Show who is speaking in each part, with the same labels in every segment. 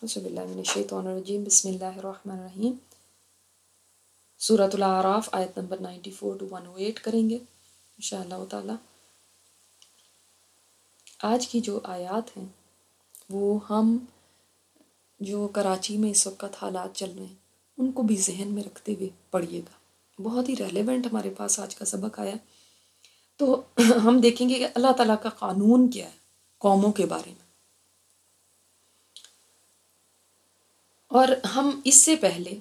Speaker 1: اعوذ باللہ من الشیطان الرجیم بسم اللہ الرحمن الرحیم۔ سورۃ الاعراف آیت نمبر 94 to 108 کریں گے انشاءاللہ تعالی۔ آج کی جو آیات ہیں وہ ہم جو کراچی میں اس وقت حالات چل رہے ہیں ان کو بھی ذہن میں رکھتے ہوئے پڑھیے گا۔ بہت ہی ریلیونٹ ہمارے پاس آج کا سبق آیا، تو ہم دیکھیں گے کہ اللہ تعالیٰ کا قانون کیا ہے قوموں کے بارے میں۔ اور ہم اس سے پہلے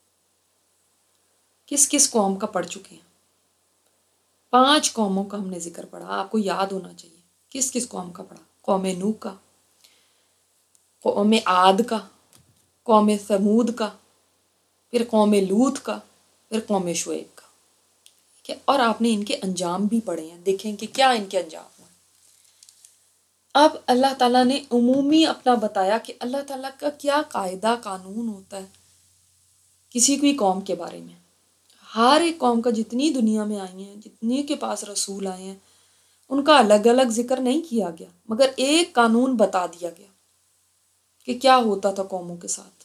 Speaker 1: کس کس قوم کا پڑھ چکے ہیں؟ 5 قوموں کا ہم نے ذکر پڑھا، آپ کو یاد ہونا چاہیے کس کس قوم کا پڑھا۔ قوم نوح کا، قوم عاد کا، قوم ثمود کا، پھر قوم لوط کا، پھر قوم شعیب کا۔ ٹھیک ہے، اور آپ نے ان کے انجام بھی پڑھے ہیں، دیکھیں کہ کیا ان کے انجام ہوئے۔ اب اللہ تعالیٰ نے عمومی اپنا بتایا کہ اللہ تعالیٰ کا کیا قاعدہ قانون ہوتا ہے کسی بھی قوم کے بارے میں۔ ہر ایک قوم کا جتنی دنیا میں آئی ہیں، جتنے کے پاس رسول آئے ہیں، ان کا الگ الگ ذکر نہیں کیا گیا، مگر ایک قانون بتا دیا گیا کہ کیا ہوتا تھا قوموں کے ساتھ۔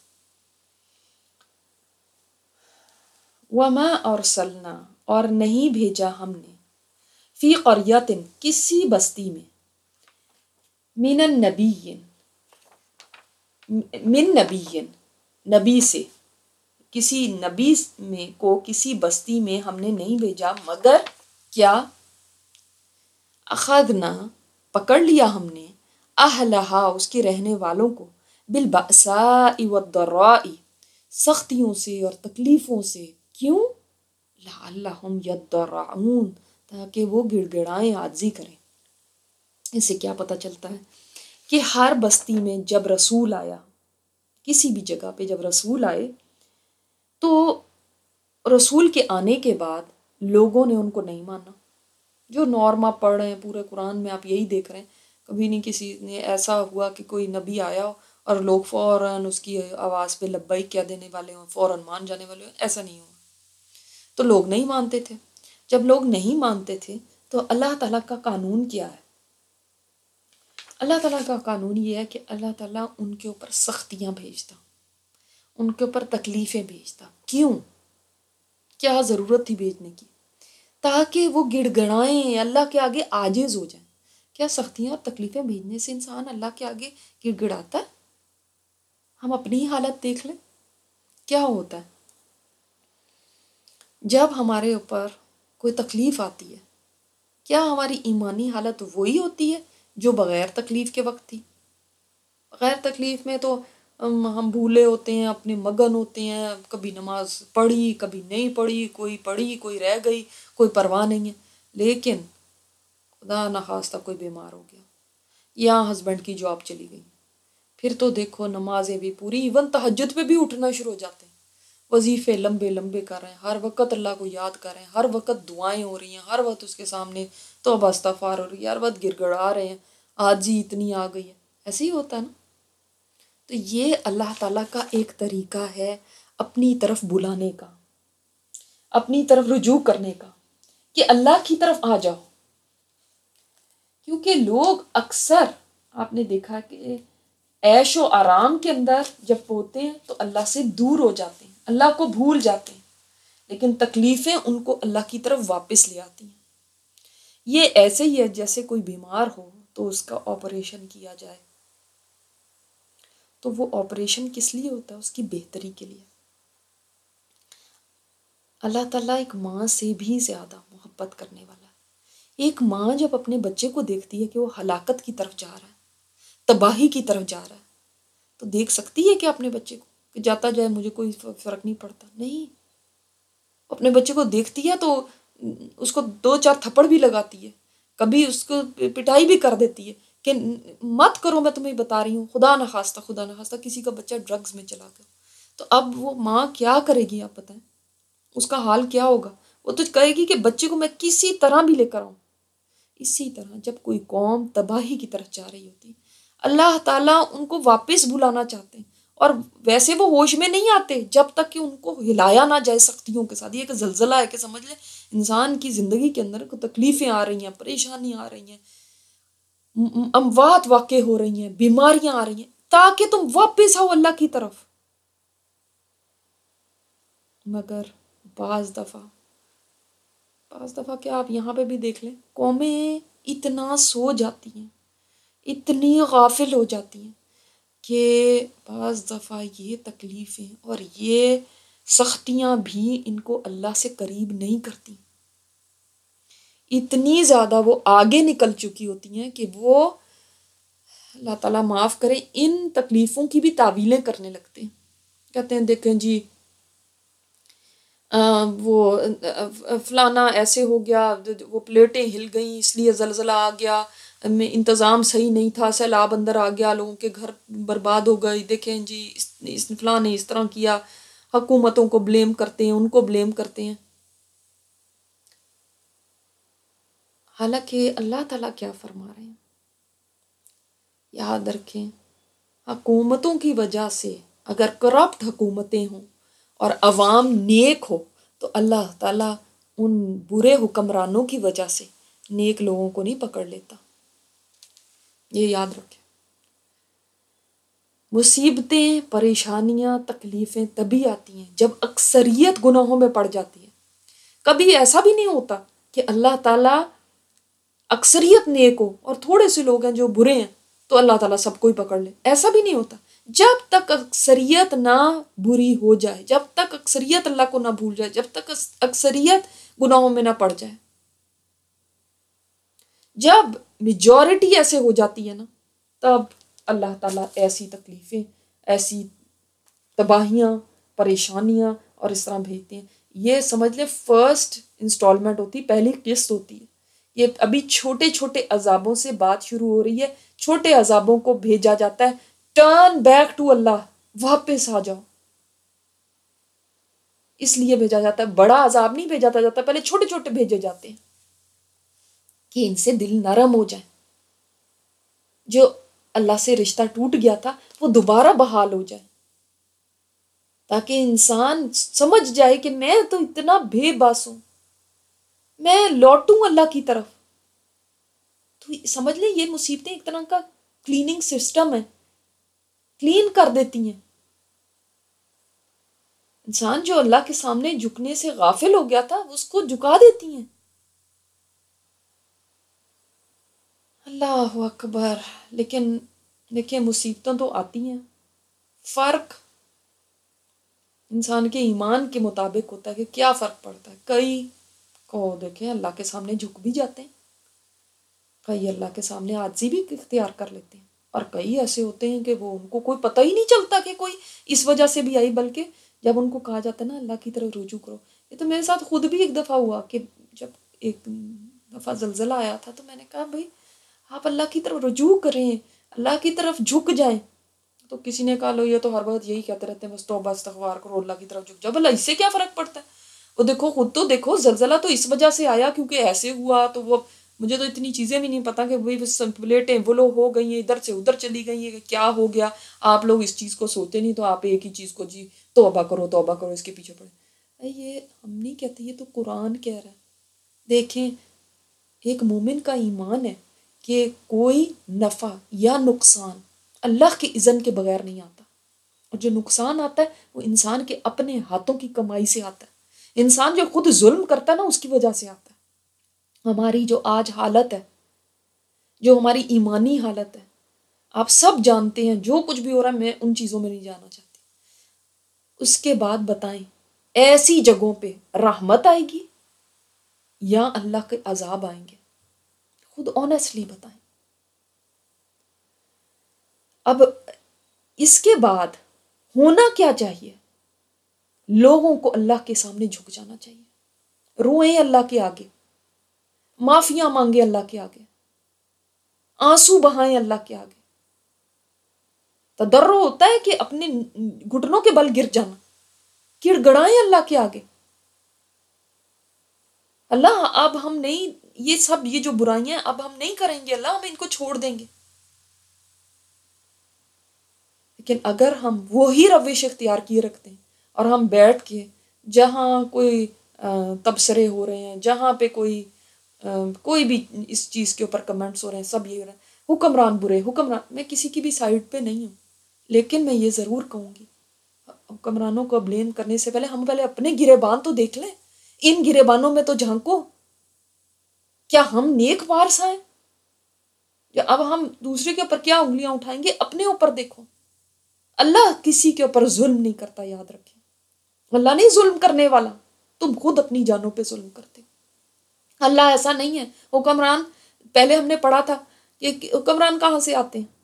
Speaker 1: وَمَا أَرْسَلْنَا، اور نہیں بھیجا ہم نے، فی قریۃ، کسی بستی میں، من النبیین، من نبیین، نبی سے، کسی نبی میں کو کسی بستی میں ہم نے نہیں بھیجا مگر کیا، اخذنا، پکڑ لیا ہم نے، اہلہا، اس کے رہنے والوں کو، بالبأساء والضراء، سختیوں سے اور تکلیفوں سے۔ کیوں؟ لعلہم یضرعون، تاکہ وہ گڑ گڑائیں، عاجزی کریں۔ اس سے کیا پتہ چلتا ہے کہ ہر بستی میں جب رسول آیا، کسی بھی جگہ پہ جب رسول آئے تو رسول کے آنے کے بعد لوگوں نے ان کو نہیں مانا۔ جو نارما پڑھ رہے ہیں پورے قرآن میں آپ یہی دیکھ رہے ہیں، کبھی نہیں کسی نے ایسا ہوا کہ کوئی نبی آیا اور لوگ فوراً اس کی آواز پہ لبیک کہہ دینے والے ہوں، فوراً مان جانے والے ہوں، ایسا نہیں ہوا۔ تو لوگ نہیں مانتے تھے۔ جب لوگ نہیں مانتے تھے تو اللہ تعالیٰ کا قانون کیا ہے؟ اللہ تعالیٰ کا قانون یہ ہے کہ اللہ تعالیٰ ان کے اوپر سختیاں بھیجتا، ان کے اوپر تکلیفیں بھیجتا۔ کیوں؟ کیا ضرورت تھی بھیجنے کی؟ تاکہ وہ گڑ گڑائیں، اللہ کے آگے عاجز ہو جائیں۔ کیا سختیاں اور تکلیفیں بھیجنے سے انسان اللہ کے آگے گڑ گڑاتا ہے؟ ہم اپنی ہی حالت دیکھ لیں، کیا ہوتا ہے جب ہمارے اوپر کوئی تکلیف آتی ہے؟ کیا ہماری ایمانی حالت وہی ہوتی ہے جو بغیر تکلیف کے وقت تھی؟ بغیر تکلیف میں تو ہم بھولے ہوتے ہیں، اپنے مگن ہوتے ہیں، کبھی نماز پڑھی کبھی نہیں پڑھی کوئی رہ گئی، کوئی پرواہ نہیں ہے۔ لیکن خدا نخواستہ کوئی بیمار ہو گیا یا ہسبینڈ کی جاب چلی گئی، پھر تو دیکھو نمازیں بھی پوری، ایون تہجد پہ بھی اٹھنا شروع ہو جاتے ہیں، وظیفے لمبے لمبے کر رہے ہیں، ہر وقت اللہ کو یاد کر رہے ہیں، ہر وقت دعائیں ہو رہی ہیں، ہر وقت اس کے سامنے توبہ استغفار ہو رہی ہے، ہر وقت گڑ گڑا رہے ہیں، عاجزی اتنی آ گئی ہے۔ ایسے ہی ہوتا ہے نا؟ تو یہ اللہ تعالیٰ کا ایک طریقہ ہے اپنی طرف بلانے کا، اپنی طرف رجوع کرنے کا، کہ اللہ کی طرف آ جاؤ۔ کیونکہ لوگ اکثر آپ نے دیکھا کہ عیش و آرام کے اندر جب ہوتے ہیں تو اللہ سے دور ہو جاتے ہیں، اللہ کو بھول جاتے ہیں، لیکن تکلیفیں ان کو اللہ کی طرف واپس لے آتی ہیں۔ یہ ایسے ہی ہے جیسے کوئی بیمار ہو تو اس کا آپریشن کیا جائے، تو وہ آپریشن کس لیے ہوتا ہے؟ اس کی بہتری کے لیے۔ اللہ تعالیٰ ایک ماں سے بھی زیادہ محبت کرنے والا ہے۔ ایک ماں جب اپنے بچے کو دیکھتی ہے کہ وہ ہلاکت کی طرف جا رہا ہے، تباہی کی طرف جا رہا ہے، تو دیکھ سکتی ہے کہ اپنے بچے کو کہ جاتا جائے، مجھے کوئی فرق نہیں پڑتا؟ نہیں، اپنے بچے کو دیکھتی ہے تو اس کو 2-4 تھپڑ بھی لگاتی ہے، کبھی اس کو پٹائی بھی کر دیتی ہے کہ مت کرو، میں تمہیں بتا رہی ہوں، خدا نخواستہ کسی کا بچہ ڈرگز میں چلا گیا، تو اب وہ ماں کیا کرے گی؟ آپ بتائیں اس کا حال کیا ہوگا؟ وہ تو کہے گی کہ بچے کو میں کسی طرح بھی لے کر آؤں۔ اسی طرح جب کوئی قوم تباہی کی طرف جا رہی ہوتی، اللہ تعالیٰ ان کو واپس بلانا چاہتے ہیں، اور ویسے وہ ہوش میں نہیں آتے جب تک کہ ان کو ہلایا نہ جائے سختیوں کے ساتھ۔ یہ ایک زلزلہ ہے کہ سمجھ لیں انسان کی زندگی کے اندر کوئی تکلیفیں آ رہی ہیں، پریشانی آ رہی ہیں، اموات واقع ہو رہی ہیں، بیماریاں آ رہی ہیں، تاکہ تم واپس آؤ اللہ کی طرف. مگر بعض دفعہ کیا آپ یہاں پہ بھی دیکھ لیں، قومیں اتنا سو جاتی ہیں، اتنی غافل ہو جاتی ہیں کہ بعض دفعہ یہ تکلیفیں اور یہ سختیاں بھی ان کو اللہ سے قریب نہیں کرتی. اتنی زیادہ وہ آگے نکل چکی ہوتی ہیں کہ وہ اللہ تعالیٰ معاف کرے ان تکلیفوں کی بھی تعویلیں کرنے لگتے ہیں. کہتے ہیں دیکھیں جی وہ فلانا ایسے ہو گیا، وہ پلیٹیں ہل گئیں اس لیے زلزلہ آ گیا، انتظام صحیح نہیں تھا، سیلاب اندر آ گیا، لوگوں کے گھر برباد ہو گئے، دیکھیں جی اس فلاں نے اس طرح کیا. حکومتوں کو بلیم کرتے ہیں، ان کو بلیم کرتے ہیں. حالانکہ اللہ تعالیٰ کیا فرما رہے ہیں؟ یاد رکھیں، حکومتوں کی وجہ سے اگر کرپٹ حکومتیں ہوں اور عوام نیک ہو تو اللہ تعالیٰ ان برے حکمرانوں کی وجہ سے نیک لوگوں کو نہیں پکڑ لیتا. یہ یاد رکھیں. مصیبتیں، پریشانیاں، تکلیفیں تبھی آتی ہیں جب اکثریت گناہوں میں پڑ جاتی ہے. کبھی ایسا بھی نہیں ہوتا کہ اللہ تعالیٰ اکثریت نیک ہو اور تھوڑے سے لوگ ہیں جو برے ہیں تو اللہ تعالیٰ سب کو ہی پکڑ لے. ایسا بھی نہیں ہوتا. جب تک اکثریت نہ بری ہو جائے، جب تک اکثریت اللہ کو نہ بھول جائے، جب تک اکثریت گناہوں میں نہ پڑ جائے، جب میجورٹی ایسے ہو جاتی ہے نا، تب اللہ تعالیٰ ایسی تکلیفیں، ایسی تباہیاں، پریشانیاں اور اس طرح بھیجتے ہیں. یہ سمجھ لیں فرسٹ انسٹالمنٹ ہوتی، پہلی قسط ہوتی ہے. یہ ابھی چھوٹے چھوٹے عذابوں سے بات شروع ہو رہی ہے. چھوٹے عذابوں کو بھیجا جاتا ہے، ٹرن بیک ٹو اللہ، واپس آ جاؤ. اس لیے بھیجا جاتا ہے. بڑا عذاب نہیں بھیجا جاتا، پہلے چھوٹے چھوٹے بھیجے جاتے ہیں کہ ان سے دل نرم ہو جائے. جو اللہ سے رشتہ ٹوٹ گیا تھا وہ دوبارہ بحال ہو جائے، تاکہ انسان سمجھ جائے کہ میں تو اتنا بے باس ہوں، میں لوٹوں اللہ کی طرف. تو سمجھ لیں یہ مصیبتیں ایک طرح کا کلیننگ سسٹم ہے، کلین کر دیتی ہیں. انسان جو اللہ کے سامنے جھکنے سے غافل ہو گیا تھا اس کو جھکا دیتی ہیں. اللہ اکبر. لیکن دیکھیں مصیبتیں تو آتی ہیں، فرق انسان کے ایمان کے مطابق ہوتا ہے کہ کیا فرق پڑتا ہے. کئی کو دیکھیں اللہ کے سامنے جھک بھی جاتے ہیں، کئی اللہ کے سامنے عاجزی بھی اختیار کر لیتے ہیں، اور کئی ایسے ہوتے ہیں کہ وہ ان کو کوئی پتہ ہی نہیں چلتا کہ کوئی اس وجہ سے بھی آئی، بلکہ جب ان کو کہا جاتا ہے نا اللہ کی طرف رجوع کرو. یہ تو میرے ساتھ خود بھی ایک دفعہ ہوا کہ جب ایک دفعہ زلزلہ آیا تھا تو میں نے کہا بھائی آپ اللہ کی طرف رجوع کریں، اللہ کی طرف جھک جائیں. تو کسی نے کہا لو یہ تو ہر وقت یہی کہتے رہتے ہیں، بس توبہ استغفار کرو، اللہ کی طرف جھک جاؤ. بھلا اس سے کیا فرق پڑتا ہے؟ وہ دیکھو خود تو دیکھو، زلزلہ تو اس وجہ سے آیا کیونکہ ایسے ہوا. تو وہ مجھے تو اتنی چیزیں بھی نہیں پتا کہ وہی پلیٹیں وہ لو ہو گئی ہیں، ادھر سے ادھر چلی گئی ہیں، کیا ہو گیا. آپ لوگ اس چیز کو سوچتے نہیں، تو آپ ایک ہی چیز کو جی توبہ کرو توبہ کرو اس کے پیچھے پڑے. یہ ہم نہیں کہتے، یہ تو قرآن کہہ رہا ہے. دیکھیں ایک مومن کا ایمان ہے کہ کوئی نفع یا نقصان اللہ کی اذن کے بغیر نہیں آتا، اور جو نقصان آتا ہے وہ انسان کے اپنے ہاتھوں کی کمائی سے آتا ہے. انسان جو خود ظلم کرتا ہے نا اس کی وجہ سے آتا ہے. ہماری جو آج حالت ہے، جو ہماری ایمانی حالت ہے، آپ سب جانتے ہیں. جو کچھ بھی ہو رہا ہے میں ان چیزوں میں نہیں جانا چاہتی. اس کے بعد بتائیں ایسی جگہوں پہ رحمت آئے گی یا اللہ کے عذاب آئیں گے؟ خود آنیسٹلی بتائیں. اب اس کے بعد ہونا کیا چاہیے؟ لوگوں کو اللہ کے سامنے جھک جانا چاہیے، روئیں اللہ کے آگے، معافیاں مانگے اللہ کے آگے، آنسو بہائیں اللہ کے آگے. تضرع ہوتا ہے کہ اپنے گھٹنوں کے بل گر جانا، گڑ گڑائیں اللہ کے آگے. اللہ اب ہم نہیں، یہ سب یہ جو برائیاں اب ہم نہیں کریں گے، اللہ ہم ان کو چھوڑ دیں گے. لیکن اگر ہم وہی روش اختیار کیے رکھتے ہیں اور ہم بیٹھ کے جہاں کوئی تبصرے ہو رہے ہیں، جہاں پہ کوئی بھی اس چیز کے اوپر کمنٹس ہو رہے ہیں، سب یہ ہو رہا ہے حکمران برے، حکمران، میں کسی کی بھی سائڈ پہ نہیں ہوں. لیکن میں یہ ضرور کہوں گی، حکمرانوں کو بلیم کرنے سے پہلے ہم پہلے اپنے گریبان تو دیکھ لیں، ان گریبانوں میں تو جھانکو، کیا ہم نیک وارث ہیں؟ یا اب ہم دوسرے کے اوپر کیا انگلیاں اٹھائیں گے؟ اپنے اوپر دیکھو، اللہ کسی کے اوپر ظلم نہیں کرتا، یاد رکھیں، اللہ نہیں ظلم کرنے والا، تم خود اپنی جانوں پہ ظلم کرتے ہو۔ اللہ ایسا نہیں ہے۔ حکمران، پہلے ہم نے پڑھا تھا کہ حکمران کہاں سے آتے ہیں؟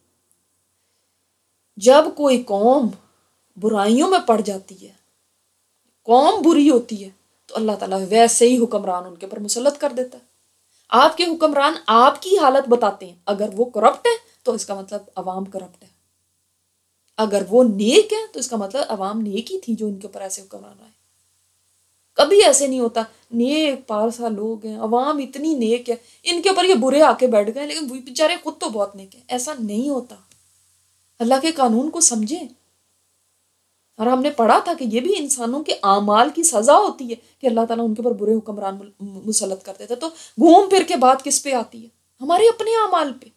Speaker 1: جب کوئی قوم برائیوں میں پڑ جاتی ہے، قوم بری ہوتی ہے، تو اللہ تعالیٰ ویسے ہی حکمران ان کے اوپر مسلط کر دیتا ہے۔ آپ کے حکمران آپ کی حالت بتاتے ہیں، اگر وہ کرپٹ ہے تو اس کا مطلب عوام کرپٹ ہے، اگر وہ نیک ہے تو اس کا مطلب عوام نیک ہی تھی جو ان کے اوپر ایسے حکمران آئے۔ کبھی ایسے نہیں ہوتا نیک پارسا لوگ ہیں، عوام اتنی نیک ہے، ان کے اوپر یہ برے آ کے بیٹھ گئے لیکن وہ بیچارے خود تو بہت نیک ہیں، ایسا نہیں ہوتا۔ اللہ کے قانون کو سمجھیں۔ اور ہم نے پڑھا تھا کہ یہ بھی انسانوں کے اعمال کی سزا ہوتی ہے کہ اللہ تعالیٰ ان کے اوپر برے حکمران مسلط کر دیتا ہے۔ تو گھوم پھر کے بات کس پہ آتی ہے؟ ہمارے اپنے اعمال پہ۔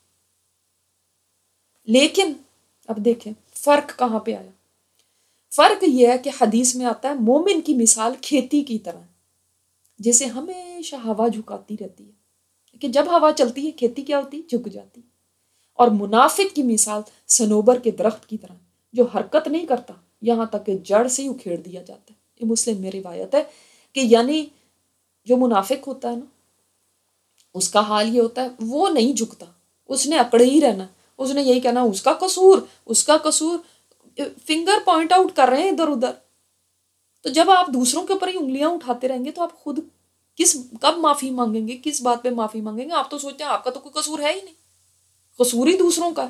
Speaker 1: لیکن اب دیکھیں فرق کہاں پہ آیا۔ فرق یہ ہے کہ حدیث میں آتا ہے مومن کی مثال کھیتی کی طرح، جیسے ہمیشہ ہوا جھکاتی رہتی ہے کہ جب ہوا چلتی ہے کھیتی کیا ہوتی ہے؟ جھک جاتی۔ اور منافق کی مثال صنوبر کے درخت کی طرح جو حرکت نہیں کرتا یہاں تک کہ جڑ سے ہی اکھیڑ دیا جاتا ہے۔ یہ مسلم میں روایت ہے کہ یعنی جو منافق ہوتا ہے نا، اس کا حال یہ ہوتا ہے وہ نہیں جھکتا، اس نے اکڑے ہی رہنا، اس نے یہی کہنا اس کا قصور، اس کا قصور، فنگر پوائنٹ آؤٹ کر رہے ہیں ادھر ادھر۔ تو جب آپ دوسروں کے اوپر ہی انگلیاں اٹھاتے رہیں گے تو آپ خود کب معافی مانگیں گے؟ کس بات پہ معافی مانگیں گے؟ آپ تو سوچتے ہیں آپ کا تو کوئی قصور ہے ہی نہیں، قصور ہی دوسروں کا ہے۔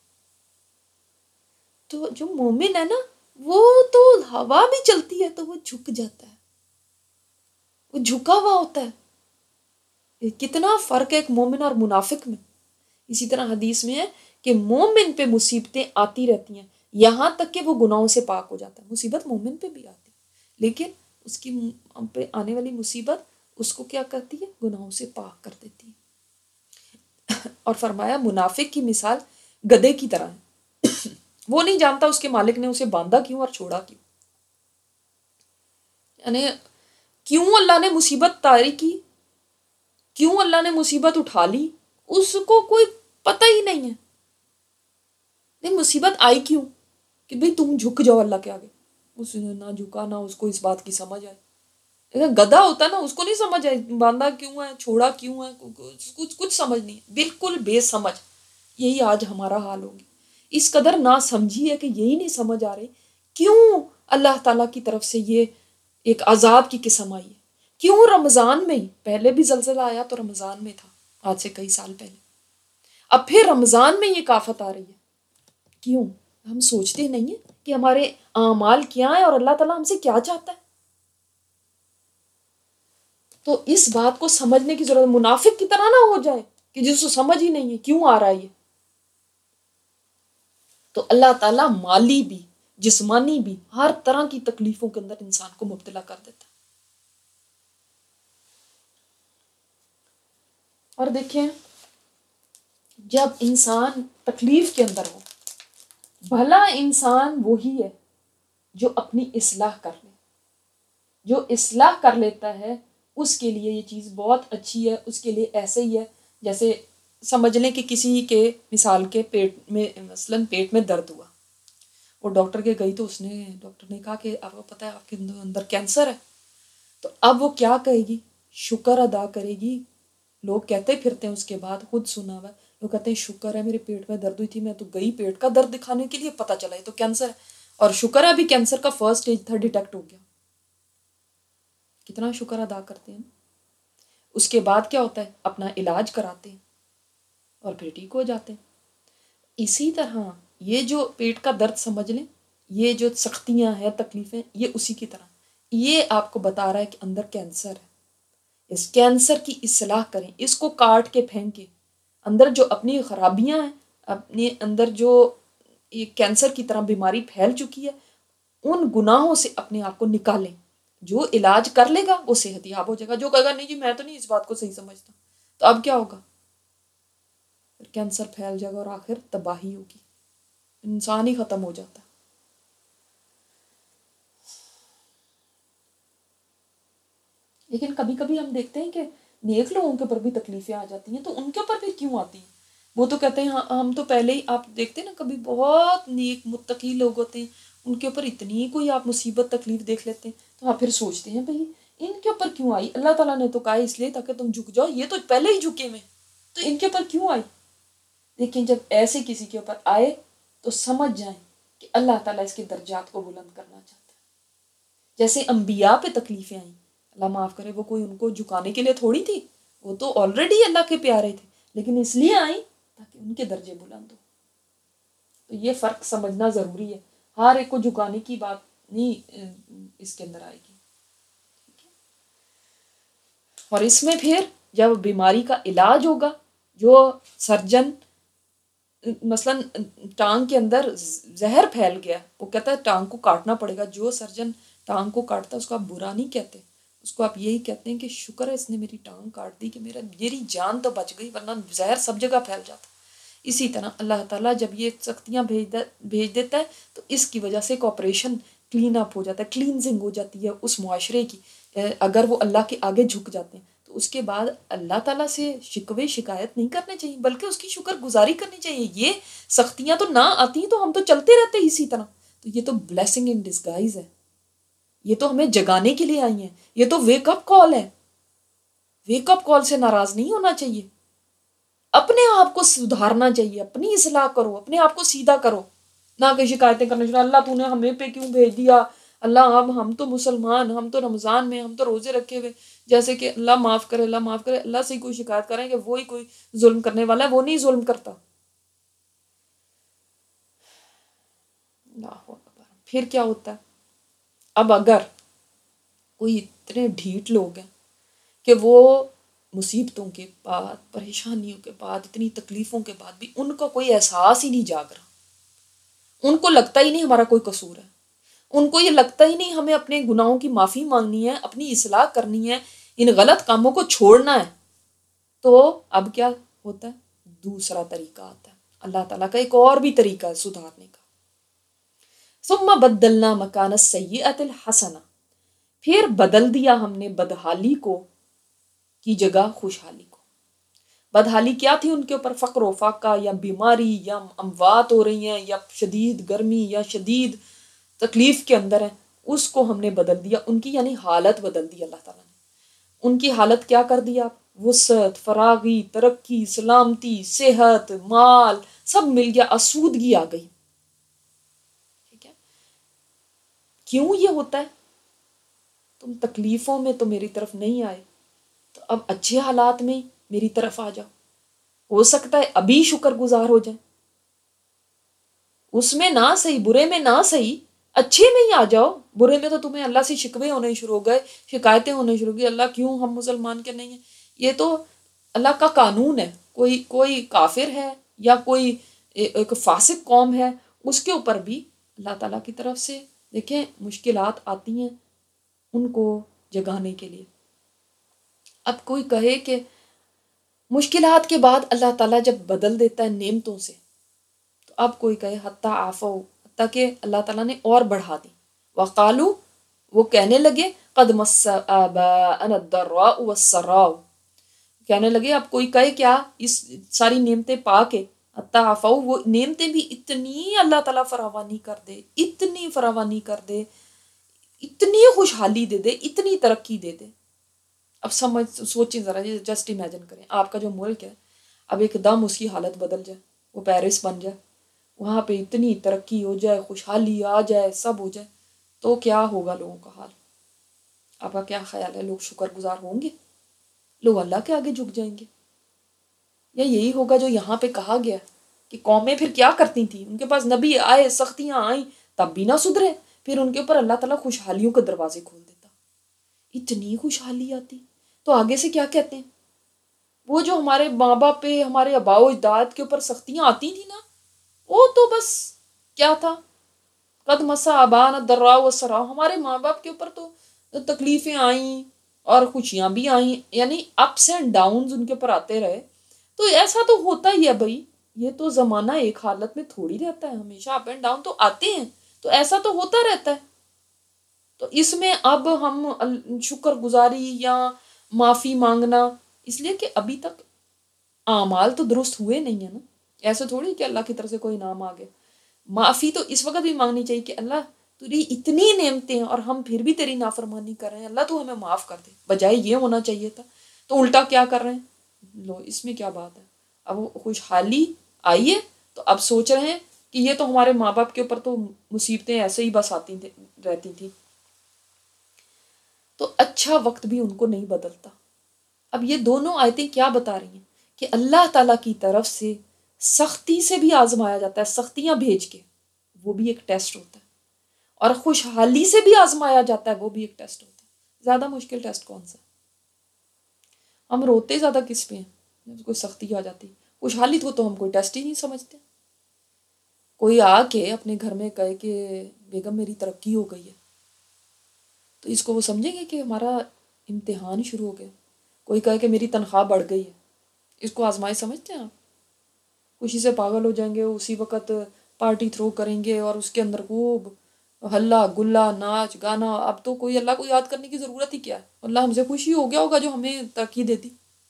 Speaker 1: تو جو مومن ہے نا، وہ تو ہوا بھی چلتی ہے تو وہ جھک جاتا ہے، وہ جھکا ہوا ہوتا ہے۔ کتنا فرق ہے ایک مومن اور منافق میں۔ اسی طرح حدیث میں ہے کہ مومن پہ مصیبتیں آتی رہتی ہیں یہاں تک کہ وہ گناہوں سے پاک ہو جاتا ہے۔ مصیبت مومن پہ بھی آتی ہے لیکن اس کی پہ آنے والی مصیبت اس کو کیا کرتی ہے؟ گناہوں سے پاک کر دیتی ہے۔ اور فرمایا منافق کی مثال گدھے کی طرح ہے، وہ نہیں جانتا اس کے مالک نے اسے باندھا کیوں اور چھوڑا کیوں۔ یعنی کیوں اللہ نے مصیبت طاری کی، کیوں اللہ نے مصیبت اٹھا لی، اس کو کوئی پتہ ہی نہیں ہے۔ نہیں، مصیبت آئی کیوں؟ کہ بھئی تم جھک جاؤ اللہ کے آگے۔ اس نے نہ جھکا، نہ اس کو اس بات کی سمجھ آئی۔ لیکن گدھا ہوتا نا، اس کو نہیں سمجھ آئی باندھا کیوں ہے، چھوڑا کیوں ہے، کچھ سمجھ نہیں، بالکل بے سمجھ۔ یہی آج ہمارا حال ہوگی، اس قدر نہ سمجھی ہے کہ یہی نہیں سمجھ آ رہی کیوں اللہ تعالیٰ کی طرف سے یہ ایک عذاب کی قسم آئی ہے، کیوں رمضان میں ہی، پہلے بھی زلزلہ آیا تو رمضان میں تھا آج سے کئی سال پہلے، اب پھر رمضان میں یہ آفت آ رہی ہے، کیوں؟ ہم سوچتے نہیں ہیں کہ ہمارے اعمال کیا ہیں اور اللہ تعالیٰ ہم سے کیا چاہتا ہے؟ تو اس بات کو سمجھنے کی ضرورت، منافق کی طرح نہ ہو جائے کہ جس کو سمجھ ہی نہیں ہے کیوں آ رہا ہے یہ۔ تو اللہ تعالیٰ مالی بھی جسمانی بھی ہر طرح کی تکلیفوں کے اندر انسان کو مبتلا کر دیتا ہے۔ اور دیکھیں جب انسان تکلیف کے اندر ہو، بھلا انسان وہی ہے جو اپنی اصلاح کر لے، جو اصلاح کر لیتا ہے اس کے لیے یہ چیز بہت اچھی ہے۔ اس کے لیے ایسے ہی ہے جیسے سمجھ لیں کہ کسی کے مثال کے پیٹ میں مثلاً پیٹ میں درد ہوا، وہ ڈاکٹر کے گئی تو ڈاکٹر نے کہا کہ آپ کو پتہ ہے آپ کے اندر کینسر ہے۔ تو اب وہ کیا کہے گی؟ شکر ادا کرے گی۔ لوگ کہتے پھرتے ہیں اس کے بعد، خود سنا ہوا، لوگ کہتے ہیں شکر ہے میرے پیٹ میں درد ہوئی تھی، میں تو گئی پیٹ کا درد دکھانے کے لیے، پتہ چلا یہ تو کینسر ہے، اور شکر ہے ابھی کینسر کا فرسٹ سٹیج تھا، ڈیٹیکٹ ہو گیا۔ کتنا شکر ادا کرتے ہیں۔ اس کے بعد کیا ہوتا ہے؟ اپنا علاج کراتے ہیں اور پھر ٹھیک ہو جاتے ہیں۔ اسی طرح یہ جو پیٹ کا درد سمجھ لیں، یہ جو سختیاں ہیں تکلیفیں، یہ اسی کی طرح، یہ آپ کو بتا رہا ہے کہ اندر کینسر ہے، اس کینسر کی اصلاح کریں، اس کو کاٹ کے پھینکیں، اندر جو اپنی خرابیاں ہیں، اپنے اندر جو یہ کینسر کی طرح بیماری پھیل چکی ہے، ان گناہوں سے اپنے آپ کو نکالیں۔ جو علاج کر لے گا وہ صحت یاب ہو جائے گا، جو کہے گا نہیں جی میں تو نہیں اس بات کو صحیح سمجھتا، تو اب کیا ہوگا؟ پھر کینسر پھیل جائے گا اور آخر تباہی ہوگی۔ انسان ہی ختم ہو جاتا ہے. لیکن کبھی کبھی ہم دیکھتے ہیں کہ نیک لوگوں کے اوپر بھی تکلیفیں آ جاتی ہیں، تو ان کے اوپر پھر کیوں آتی ہیں؟ وہ تو کہتے ہیں ہم تو پہلے ہی، آپ دیکھتے ہیں نا کبھی بہت نیک متقی لوگ ہوتے ہیں، ان کے اوپر اتنی کوئی آپ مصیبت تکلیف دیکھ لیتے ہیں تو آپ پھر سوچتے ہیں بھئی ان کے اوپر کیوں آئی؟ اللہ تعالیٰ نے تو کہا اس لیے تاکہ تم جھک جاؤ، یہ تو پہلے ہی جھکے ہوئے، تو ان کے اوپر کیوں آئی؟ لیکن جب ایسے کسی کے اوپر آئے تو سمجھ جائیں کہ اللہ تعالیٰ اس کے درجات کو بلند کرنا چاہتا ہے. جیسے انبیاء پہ تکلیفیں آئیں، اللہ معاف کرے، وہ کوئی ان کو جھکانے کے لیے تھوڑی تھی، وہ تو آلریڈی اللہ کے پیارے تھے، لیکن اس لیے آئیں تاکہ ان کے درجے بلند ہو. تو یہ فرق سمجھنا ضروری ہے. ہر ایک کو جھکانے کی بات نہیں اس کے اندر آئے گی. اور اس میں پھر جب بیماری کا علاج ہوگا، جو سرجن مثلا ٹانگ کے اندر زہر پھیل گیا، وہ کہتا ہے ٹانگ کو کاٹنا پڑے گا، جو سرجن ٹانگ کو کاٹتا ہے اس کو آپ برا نہیں کہتے، اس کو آپ یہی کہتے ہیں کہ شکر ہے اس نے میری ٹانگ کاٹ دی کہ میری جان تو بچ گئی، ورنہ زہر سب جگہ پھیل جاتا. اسی طرح اللہ تعالیٰ جب یہ سختیاں بھیج دیتا ہے تو اس کی وجہ سے ایک آپریشن کلین اپ ہو جاتا ہے، کلینزنگ ہو جاتی ہے اس معاشرے کی. اگر وہ اللہ کے آگے جھک جاتے ہیں تو اس کے بعد اللہ تعالیٰ سے شکوے شکایت نہیں کرنے چاہیے، بلکہ اس کی شکر گزاری کرنی چاہیے. یہ سختیاں تو نہ آتی تو ہم تو چلتے رہتے اسی طرح. تو یہ تو بلیسنگ ان ڈسگائز ہے، یہ تو ہمیں جگانے کے لیے آئی ہیں، یہ تو ویک اپ کال ہے. ویک اپ کال سے ناراض نہیں ہونا چاہیے، اپنے آپ کو سدھارنا چاہیے، اپنی اصلاح کرو، اپنے آپ کو سیدھا کرو، نہ کہ شکایتیں کرنا شروع، اللہ تو نے ہمیں پہ کیوں بھیج دیا، اللہ ہم تو مسلمان، ہم تو رمضان میں، ہم تو روزے رکھے ہوئے، جیسے کہ اللہ معاف کرے، اللہ معاف کرے. اللہ سے ہی کوئی شکایت کریں کہ وہی کوئی ظلم کرنے والا ہے، وہ نہیں ظلم کرتا. اللہ اکبر. پھر کیا ہوتا ہے؟ اب اگر کوئی اتنے ڈھیٹ لوگ ہیں کہ وہ مصیبتوں کے بعد، پریشانیوں کے بعد، اتنی تکلیفوں کے بعد بھی ان کا کوئی احساس ہی نہیں جاگ رہا، ان کو لگتا ہی نہیں ہمارا کوئی قصور ہے، ان کو یہ لگتا ہی نہیں ہمیں اپنے گناہوں کی معافی مانگنی ہے، اپنی اصلاح کرنی ہے، ان غلط کاموں کو چھوڑنا ہے. تو اب کیا ہوتا ہے؟ دوسرا طریقہ آتا ہے، اللہ تعالیٰ کا ایک اور بھی طریقہ ہے سدھارنے کا. ثم بدلنا مکان السیئۃ الحسنہ، پھر بدل دیا ہم نے بدحالی کو کی جگہ خوشحالی کو. بدحالی کیا تھی ان کے اوپر؟ فقر و فاقہ، یا بیماری، یا اموات ہو رہی ہیں، یا شدید گرمی، یا شدید تکلیف کے اندر ہیں، اس کو ہم نے بدل دیا، ان کی یعنی حالت بدل دی اللہ تعالیٰ نے. ان کی حالت کیا کر دیا؟ وسعت، فراغی، ترقی، سلامتی، صحت، مال سب مل گیا، آسودگی آ گئی. ٹھیک ہے؟ کیوں یہ ہوتا ہے؟ تم تکلیفوں میں تو میری طرف نہیں آئے، تو اب اچھے حالات میں میری طرف آ جاؤ، ہو سکتا ہے ابھی شکر گزار ہو جائیں، اس میں نہ صحیح، برے میں نہ صحیح، اچھے میں ہی آ جاؤ. برے میں تو تمہیں اللہ سے شکوے ہونے شروع ہو گئے، شکایتیں ہونے شروع ہو گئی، اللہ کیوں ہم مسلمان کے نہیں ہیں. یہ تو اللہ کا قانون ہے. کوئی کافر ہے یا کوئی ایک فاسق قوم ہے، اس کے اوپر بھی اللہ تعالیٰ کی طرف سے دیکھیں مشکلات آتی ہیں ان کو جگانے کے لیے. اب کوئی کہے کہ مشکلات کے بعد اللہ تعالیٰ جب بدل دیتا ہے نعمتوں سے، تو اب کوئی کہے حتیٰ عفو، حتیٰ کہ اللہ تعالیٰ نے اور بڑھا دی. وقالو، وہ کہنے لگے قد مس آباءنا الضراء والسراء، کہنے لگے. اب کوئی کہے کیا اس ساری نعمتیں پا کے، حتیٰ عفو، وہ نعمتیں بھی اتنی اللہ تعالیٰ فراوانی کر دے، اتنی فراوانی کر دے، اتنی خوشحالی دے دے، اتنی ترقی دے دے. اب سوچیں ذرا، جسٹ امیجن کریں آپ کا جو ملک ہے، اب ایک دم اس کی حالت بدل جائے، وہ پیرس بن جائے، وہاں پہ اتنی ترقی ہو جائے، خوشحالی آ جائے، سب ہو جائے، تو کیا ہوگا لوگوں کا حال؟ آپ کا کیا خیال ہے؟ لوگ شکر گزار ہوں گے؟ لوگ اللہ کے آگے جھک جائیں گے؟ یا یہی ہوگا جو یہاں پہ کہا گیا کہ قومیں پھر کیا کرتی تھیں؟ ان کے پاس نبی آئے، سختیاں آئیں، تب بھی نہ سدھرے، پھر ان کے اوپر اللہ تعالیٰ خوشحالیوں کے دروازے کھول دیتا. اتنی خوشحالی آتی تو آگے سے کیا کہتے ہیں؟ وہ جو ہمارے ماں باپ پہ، ہمارے آباء و اجداد کے اوپر سختیاں آتی تھیں نا، وہ تو بس کیا تھا؟ قد مس آباءنا الضراء والسراء، ہمارے ماں باپ کے اوپر تو تکلیفیں آئیں اور خوشیاں بھی آئیں، یعنی اپس اینڈ ڈاؤنز ان کے اوپر آتے رہے. تو ایسا تو ہوتا ہی ہے بھائی، یہ تو زمانہ ایک حالت میں تھوڑی رہتا ہے، ہمیشہ اپ اینڈ ڈاؤن تو آتے ہیں، تو ایسا تو ہوتا رہتا ہے. تو اس میں اب ہم شکر گزاری یا معافی مانگنا، اس لیے کہ ابھی تک اعمال تو درست ہوئے نہیں ہیں نا. ایسے تھوڑی کہ اللہ کی طرف سے کوئی انعام آ گیا. معافی تو اس وقت بھی مانگنی چاہیے کہ اللہ تیری اتنی نعمتیں ہیں اور ہم پھر بھی تیری نافرمانی کر رہے ہیں، اللہ تو ہمیں معاف کر دے. بجائے یہ ہونا چاہیے تھا، تو الٹا کیا کر رہے ہیں لو. اس میں کیا بات ہے؟ اب خوشحالی آئی ہے تو اب سوچ رہے ہیں کہ یہ تو ہمارے ماں باپ کے اوپر تو مصیبتیں ایسے ہی بس آتی رہتی تھیں. تو اچھا وقت بھی ان کو نہیں بدلتا. اب یہ دونوں آیتیں کیا بتا رہی ہیں کہ اللہ تعالیٰ کی طرف سے سختی سے بھی آزمایا جاتا ہے، سختیاں بھیج کے، وہ بھی ایک ٹیسٹ ہوتا ہے. اور خوشحالی سے بھی آزمایا جاتا ہے، وہ بھی ایک ٹیسٹ ہوتا ہے. زیادہ مشکل ٹیسٹ کون سا ہے؟ ہم روتے زیادہ کس پہ ہیں جب کوئی سختی آ جاتی؟ خوشحالی تو ہم کوئی ٹیسٹ ہی نہیں سمجھتے. کوئی آ کے اپنے گھر میں کہے کہ بیگم میری ترقی ہو گئی ہے، تو اس کو وہ سمجھیں گے کہ ہمارا امتحان شروع ہو گیا. کوئی کہے کہ میری تنخواہ بڑھ گئی ہے، اس کو آزمائش سمجھتے ہیں آپ؟ خوشی سے پاگل ہو جائیں گے، اسی وقت پارٹی تھرو کریں گے اور اس کے اندر خوب ہلا گلا ناچ گانا. اب تو کوئی اللہ کو یاد کرنے کی ضرورت ہی کیا ہے؟ اللہ ہم سے خوشی ہو گیا ہوگا جو ہمیں ترقی دیتی.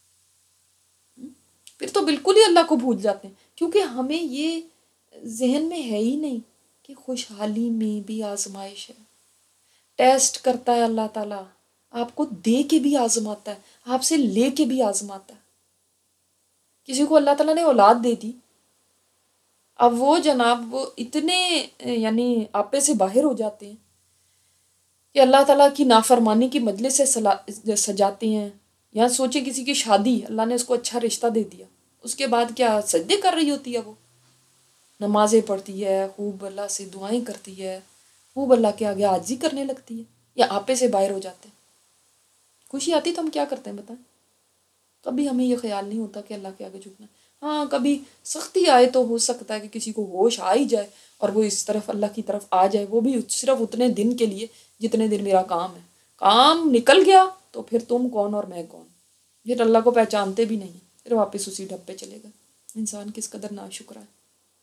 Speaker 1: پھر تو بالکل ہی اللہ کو بھول جاتے ہیں، کیونکہ ہمیں یہ ذہن میں ہے ہی نہیں کہ خوشحالی میں بھی آزمائش ہے. ٹیسٹ کرتا ہے اللہ تعالیٰ، آپ کو دے کے بھی آزماتا ہے، آپ سے لے کے بھی آزماتا ہے. کسی کو اللہ تعالیٰ نے اولاد دے دی، اب وہ جناب وہ اتنے یعنی آپے سے باہر ہو جاتے ہیں کہ اللہ تعالیٰ کی نافرمانی کی مجلس سے سجاتے ہیں. یا سوچیں کسی کی شادی، اللہ نے اس کو اچھا رشتہ دے دیا، اس کے بعد کیا سجدے کر رہی ہوتی ہے، وہ نمازیں پڑھتی ہے، خوب اللہ سے دعائیں کرتی ہے، خوب اللہ کے آگے عاجزی کرنے لگتی ہے، یا آپے سے باہر ہو جاتے ہیں. خوشی آتی تو ہم کیا کرتے ہیں بتائیں؟ کبھی ہمیں یہ خیال نہیں ہوتا کہ اللہ کے آگے جھکنا. ہاں کبھی سختی آئے تو ہو سکتا ہے کہ کسی کو ہوش آ ہی جائے اور وہ اس طرف اللہ کی طرف آ جائے، وہ بھی صرف اتنے دن کے لیے جتنے دن میرا کام ہے. کام نکل گیا تو پھر تم کون اور میں کون، پھر اللہ کو پہچانتے بھی نہیں، پھر واپس اسی ڈھب پہ چلے گا. انسان کس قدر ناشکرا ہے.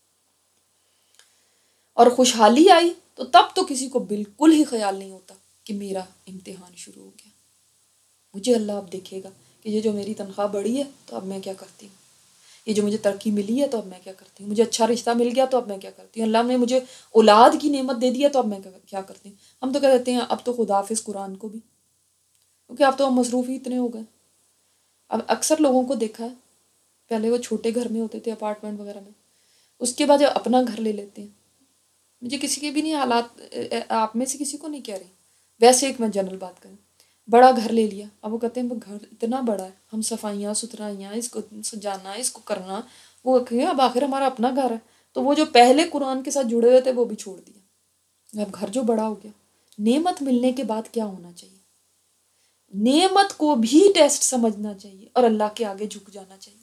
Speaker 1: اور خوشحالی آئی تو تب تو کسی کو بالکل ہی خیال نہیں ہوتا کہ میرا امتحان شروع ہو گیا. مجھے اللہ اب دیکھے گا کہ یہ جو میری تنخواہ بڑھی ہے تو اب میں کیا کرتی ہوں، یہ جو مجھے ترقی ملی ہے تو اب میں کیا کرتی ہوں، مجھے اچھا رشتہ مل گیا تو اب میں کیا کرتی ہوں، اللہ نے مجھے اولاد کی نعمت دے دی ہے تو اب میں کیا کرتی ہوں. ہم تو کہہ دیتے ہیں اب تو خدا حافظ قرآن کو بھی، کیونکہ اب تو ہم مصروف ہی اتنے ہو گئے. اب اکثر لوگوں کو دیکھا ہے، پہلے وہ چھوٹے گھر میں ہوتے تھے اپارٹمنٹ وغیرہ میں، اس کے بعد جب اپنا گھر لے لیتے ہیں. مجھے کسی کے بھی نہیں حالات، آپ میں سے کسی کو نہیں کہہ رہی، ویسے ایک میں جنرل بات کروں، بڑا گھر لے لیا، اب وہ کہتے ہیں وہ گھر اتنا بڑا ہے، ہم صفائیاں ستھرائیاں اس کو سجانا اس کو کرنا، وہ کہ اب آخر ہمارا اپنا گھر ہے، تو وہ جو پہلے قرآن کے ساتھ جڑے ہوئے تھے وہ بھی چھوڑ دیا. اب گھر جو بڑا ہو گیا. نعمت ملنے کے بعد کیا ہونا چاہیے؟ نعمت کو بھی ٹیسٹ سمجھنا چاہیے اور اللہ کے آگے جھک جانا چاہیے،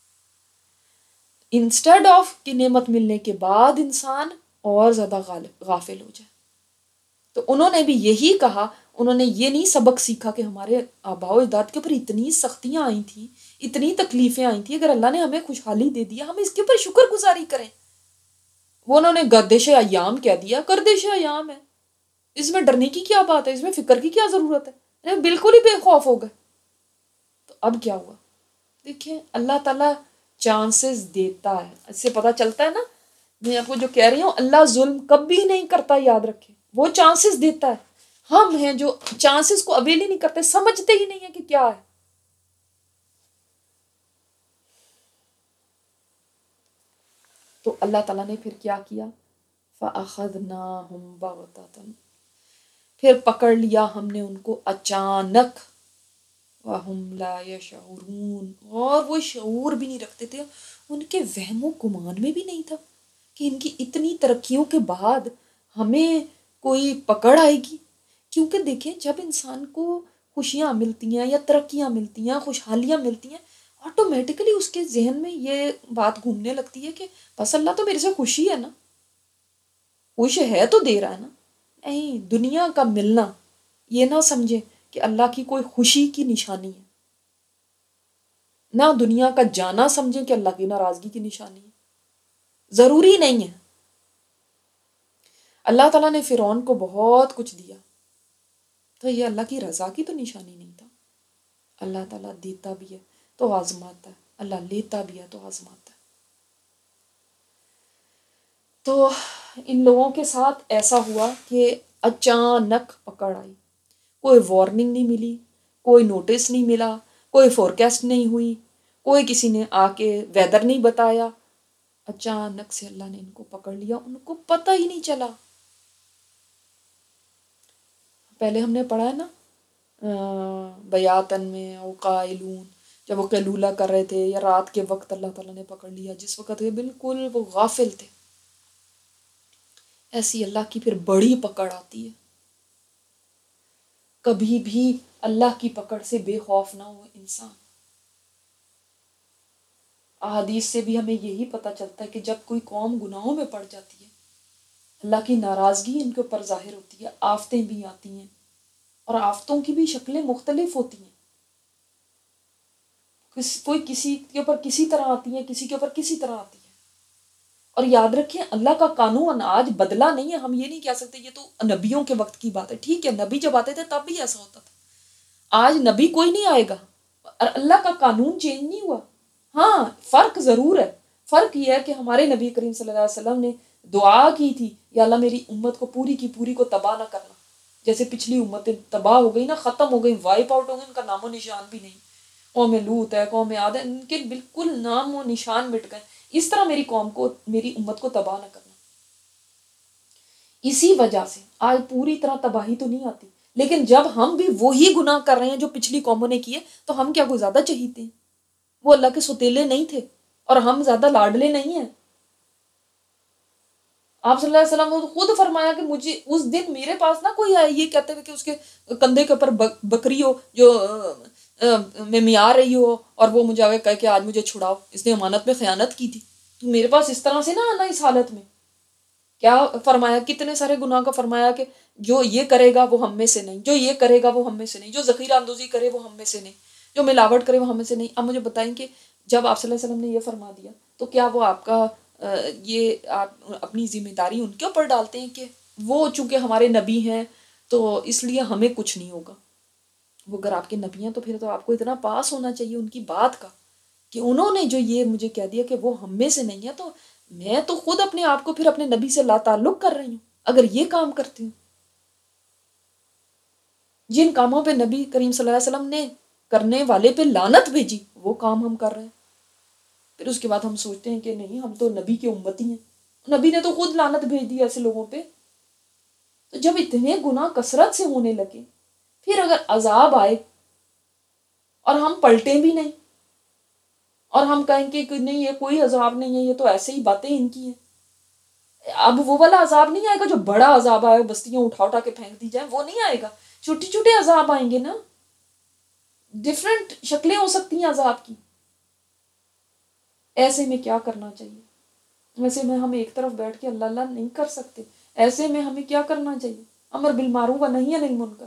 Speaker 1: انسٹیڈ آف کہ نعمت ملنے کے بعد انسان اور زیادہ غافل ہو جائے. تو انہوں نے بھی یہی کہا، انہوں نے یہ نہیں سبق سیکھا کہ ہمارے آباء و اجداد کے اوپر اتنی سختیاں آئی تھیں، اتنی تکلیفیں آئی تھیں، اگر اللہ نے ہمیں خوشحالی دے دیا ہم اس کے اوپر شکر گزاری کریں. وہ انہوں نے گردش ایام کہہ دیا. گردش ایام ہے، اس میں ڈرنے کی کیا بات ہے، اس میں فکر کی کیا ضرورت ہے، بالکل ہی بے خوف ہو گئے. تو اب کیا ہوا؟ دیکھیں اللہ تعالیٰ چانسز دیتا ہے، اس سے پتہ چلتا ہے نا، میں آپ کو جو کہہ رہی ہوں اللہ ظلم کبھی نہیں کرتا، یاد رکھیں، وہ چانسز دیتا ہے. ہم ہیں جو چانسز کو اویل ہی نہیں کرتے، سمجھتے ہی نہیں ہیں کہ کیا ہے. تو اللہ تعالیٰ نے پھر کیا کیا؟ فَأَخَذْنَاهُمْ بَغْتَةً، پھر پکڑ لیا ہم نے ان کو اچانک. وَهُمْ لَا يَشْعُرُونَ، اور وہ شعور بھی نہیں رکھتے تھے، ان کے وہم و گمان میں بھی نہیں تھا کہ ان کی اتنی ترقیوں کے بعد ہمیں کوئی پکڑ آئے گی. کیونکہ دیکھیں جب انسان کو خوشیاں ملتی ہیں یا ترقیاں ملتی ہیں، خوشحالیاں ملتی ہیں، آٹومیٹکلی اس کے ذہن میں یہ بات گھومنے لگتی ہے کہ بس اللہ تو میرے سے خوشی ہے نا، خوش ہے تو دے رہا ہے نا. نہیں، دنیا کا ملنا یہ نہ سمجھے کہ اللہ کی کوئی خوشی کی نشانی ہے، نہ دنیا کا جانا سمجھیں کہ اللہ کی ناراضگی کی نشانی ہے. ضروری نہیں ہے. اللہ تعالیٰ نے فرعون کو بہت کچھ دیا، تو یہ اللہ کی رضا کی تو نشانی نہیں تھا. اللہ تعالیٰ دیتا بھی ہے تو آزماتا ہے، اللہ لیتا بھی ہے تو آزماتا ہے. تو ان لوگوں کے ساتھ ایسا ہوا کہ اچانک پکڑ آئی، کوئی وارننگ نہیں ملی، کوئی نوٹس نہیں ملا، کوئی فورکاسٹ نہیں ہوئی، کوئی کسی نے آ کے ویدر نہیں بتایا. اچانک سے اللہ نے ان کو پکڑ لیا، ان کو پتہ ہی نہیں چلا. پہلے ہم نے پڑھا ہے نا بیاتن میں او قائلون، جب وہ قیلولہ کر رہے تھے یا رات کے وقت اللہ تعالیٰ نے پکڑ لیا، جس وقت یہ بالکل وہ غافل تھے. ایسی اللہ کی پھر بڑی پکڑ آتی ہے. کبھی بھی اللہ کی پکڑ سے بے خوف نہ ہو انسان. احادیث سے بھی ہمیں یہی پتہ چلتا ہے کہ جب کوئی قوم گناہوں میں پڑ جاتی ہے، اللہ کی ناراضگی ان کے اوپر ظاہر ہوتی ہے، آفتیں بھی آتی ہیں، اور آفتوں کی بھی شکلیں مختلف ہوتی ہیں. کوئی کسی کے اوپر کسی طرح آتی ہے، کسی کے اوپر کسی طرح آتی ہے. اور یاد رکھیں اللہ کا قانون آج بدلا نہیں ہے. ہم یہ نہیں کہہ سکتے یہ تو نبیوں کے وقت کی بات ہے. ٹھیک ہے، نبی جب آتے تھے تب بھی ایسا ہوتا تھا. آج نبی کوئی نہیں آئے گا اور اللہ کا قانون چینج نہیں ہوا. ہاں فرق ضرور ہے. فرق یہ ہے کہ ہمارے نبی کریم صلی اللہ علیہ وسلم نے دعا کی تھی یا اللہ میری امت کو پوری کی پوری کو تباہ نہ کرنا. جیسے پچھلی امتیں تباہ ہو گئی نا، ختم ہو گئی، وائپ آؤٹ ہو گئی، ان کا نام و نشان بھی نہیں. قوم لوط ہے، قوم عاد ہے، ان کے بالکل نام و نشان مٹ گئے. اس طرح میری قوم کو، میری امت کو تباہ نہ کرنا. اسی وجہ سے آج پوری طرح تباہی تو نہیں آتی، لیکن جب ہم بھی وہی گناہ کر رہے ہیں جو پچھلی قوموں نے کیے، تو ہم کیا کوئی زیادہ چہیتے ہیں؟ وہ اللہ کے ستیلے نہیں تھے اور ہم زیادہ لاڈلے نہیں ہیں. آپ صلی اللہ علیہ وسلم نے خود فرمایا کہ مجھے اس دن میرے پاس نہ کوئی آئے یہ کہتے ہوئے کہ اس کے کندھے کے اوپر بکری ہو جو میں میاں رہی ہو، اور وہ مجھے آگے کہہ کہ آج مجھے چھڑاؤ، اس نے امانت میں خیانت کی تھی. تو میرے پاس اس طرح سے نہ آنا اس حالت میں. کیا فرمایا؟ کتنے سارے گناہ کا فرمایا کہ جو یہ کرے گا وہ ہم میں سے نہیں، جو یہ کرے گا وہ ہم میں سے نہیں، جو ذخیرہ اندوزی کرے وہ ہم میں سے نہیں، جو ملاوٹ کرے وہ ہم میں سے نہیں. اب مجھے بتائیں کہ جب آپ صلی اللہ علیہ وسلم نے یہ فرما دیا تو کیا وہ آپ کا یہ آپ اپنی ذمہ داری ان کے اوپر ڈالتے ہیں کہ وہ چونکہ ہمارے نبی ہیں تو اس لیے ہمیں کچھ نہیں ہوگا؟ وہ اگر آپ کے نبی ہیں تو پھر تو آپ کو اتنا پاس ہونا چاہیے ان کی بات کا کہ انہوں نے جو یہ مجھے کہہ دیا کہ وہ ہم میں سے نہیں ہے، تو میں تو خود اپنے آپ کو پھر اپنے نبی سے لا تعلق کر رہی ہوں اگر یہ کام کرتی ہوں. جن کاموں پہ نبی کریم صلی اللہ علیہ وسلم نے کرنے والے پہ لعنت بھیجی وہ کام ہم کر رہے ہیں. پھر اس کے بعد ہم سوچتے ہیں کہ نہیں ہم تو نبی کی امتی ہیں. نبی نے تو خود لعنت بھیج دی ایسے لوگوں پہ. تو جب اتنے گناہ کثرت سے ہونے لگے، پھر اگر عذاب آئے اور ہم پلٹیں بھی نہیں اور ہم کہیں کہ نہیں یہ کوئی عذاب نہیں ہے، یہ تو ایسے ہی باتیں ان کی ہیں، اب وہ والا عذاب نہیں آئے گا جو بڑا عذاب آئے، بستیاں اٹھا اٹھا کے پھینک دی جائیں، وہ نہیں آئے گا. چھوٹے چھوٹے عذاب آئیں گے نا، ڈفرینٹ شکلیں ہو سکتی ہیں عذاب کی. ایسے میں کیا کرنا چاہیے؟ ویسے میں ہم ایک طرف بیٹھ کے اللہ اللہ نہیں کر سکتے. ایسے میں ہمیں کیا کرنا چاہیے؟ امر بالمعروف و نہی عن المنکر.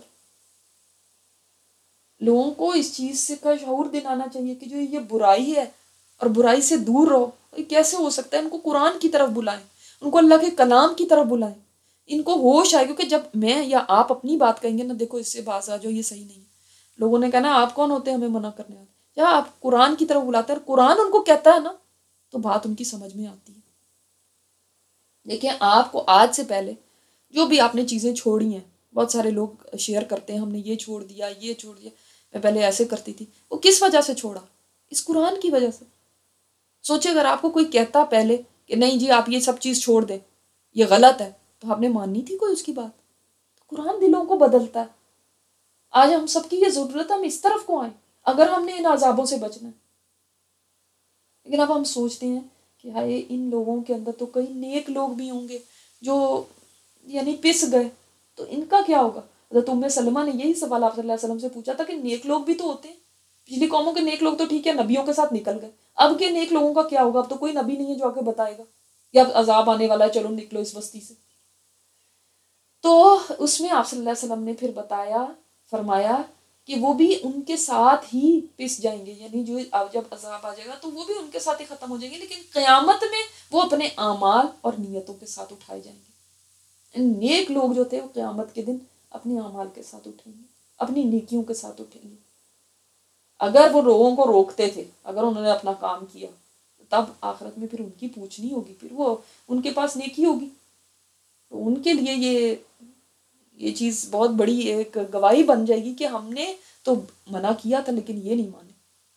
Speaker 1: لوگوں کو اس چیز سے کا شعور دلانا چاہیے کہ جو یہ برائی ہے اور برائی سے دور رہو. یہ کیسے ہو سکتا ہے؟ ان کو قرآن کی طرف بلائیں، ان کو اللہ کے کلام کی طرف بلائیں. ان کو ہوش آئے، کیونکہ جب میں یا آپ اپنی بات کہیں گے نا دیکھو اس سے باز آ جاؤ یہ صحیح نہیں ہے، لوگوں نے کہنا آپ کون ہوتے ہیں ہمیں منع کرنے والے؟ یا آپ قرآن کی طرف بلاتے ہیں اور قرآن ان کو کہتا ہے نا تو بات ان کی سمجھ میں آتی ہے. دیکھیں آپ کو آج سے پہلے جو بھی آپ نے چیزیں چھوڑی ہیں، بہت سارے لوگ شیئر کرتے ہیں ہم نے یہ چھوڑ دیا، یہ چھوڑ دیا، میں پہلے ایسے کرتی تھی. وہ کس وجہ سے چھوڑا؟ اس قرآن کی وجہ سے. سوچے اگر آپ کو کوئی کہتا پہلے کہ نہیں جی آپ یہ سب چیز چھوڑ دیں، یہ غلط ہے، تو آپ نے ماننی تھی کوئی اس کی بات؟ قرآن دلوں کو بدلتا ہے. آج ہم سب کی یہ ضرورت ہے ہم اس طرف کو آئیں اگر ہم نے ان عذابوں سے بچنا ہے. لیکن اب ہم سوچتے ہیں کہ ہائے ان لوگوں کے اندر تو کئی نیک لوگ بھی ہوں گے جو یعنی پس گئے، تو ان کا کیا ہوگا؟ حضرت ام سلمہ نے یہی سوال آپ صلی اللہ علیہ وسلم سے پوچھا تھا کہ نیک لوگ بھی تو ہوتے ہیں. پچھلی قوموں کے نیک لوگ تو ٹھیک ہے نبیوں کے ساتھ نکل گئے، اب کے نیک لوگوں کا کیا ہوگا؟ اب تو کوئی نبی نہیں ہے جو آ کے بتائے گا یا اب عذاب آنے والا ہے چلو نکلو اس بستی سے. تو اس میں آپ صلی اللہ علیہ وسلم نے پھر بتایا، فرمایا کہ وہ بھی ان کے ساتھ ہی پس جائیں گے، یعنی جو اب جب عذاب آ جائے گا تو وہ بھی ان کے ساتھ ہی ختم ہو جائیں گے، لیکن قیامت میں وہ اپنے اعمال اور نیتوں کے ساتھ اٹھائے جائیں گے۔ نیک لوگ جو تھے وہ قیامت کے دن اپنے اعمال کے ساتھ اٹھیں گے، اپنی نیکیوں کے ساتھ اٹھیں گے۔ اگر وہ لوگوں کو روکتے تھے، اگر انہوں نے اپنا کام کیا، تب آخرت میں پھر ان کی پوچھ نہیں ہوگی، پھر وہ ان کے پاس نیکی ہوگی، تو ان کے لیے یہ چیز بہت بڑی ایک گواہی بن جائے گی کہ ہم نے تو منع کیا تھا لیکن یہ نہیں مانے۔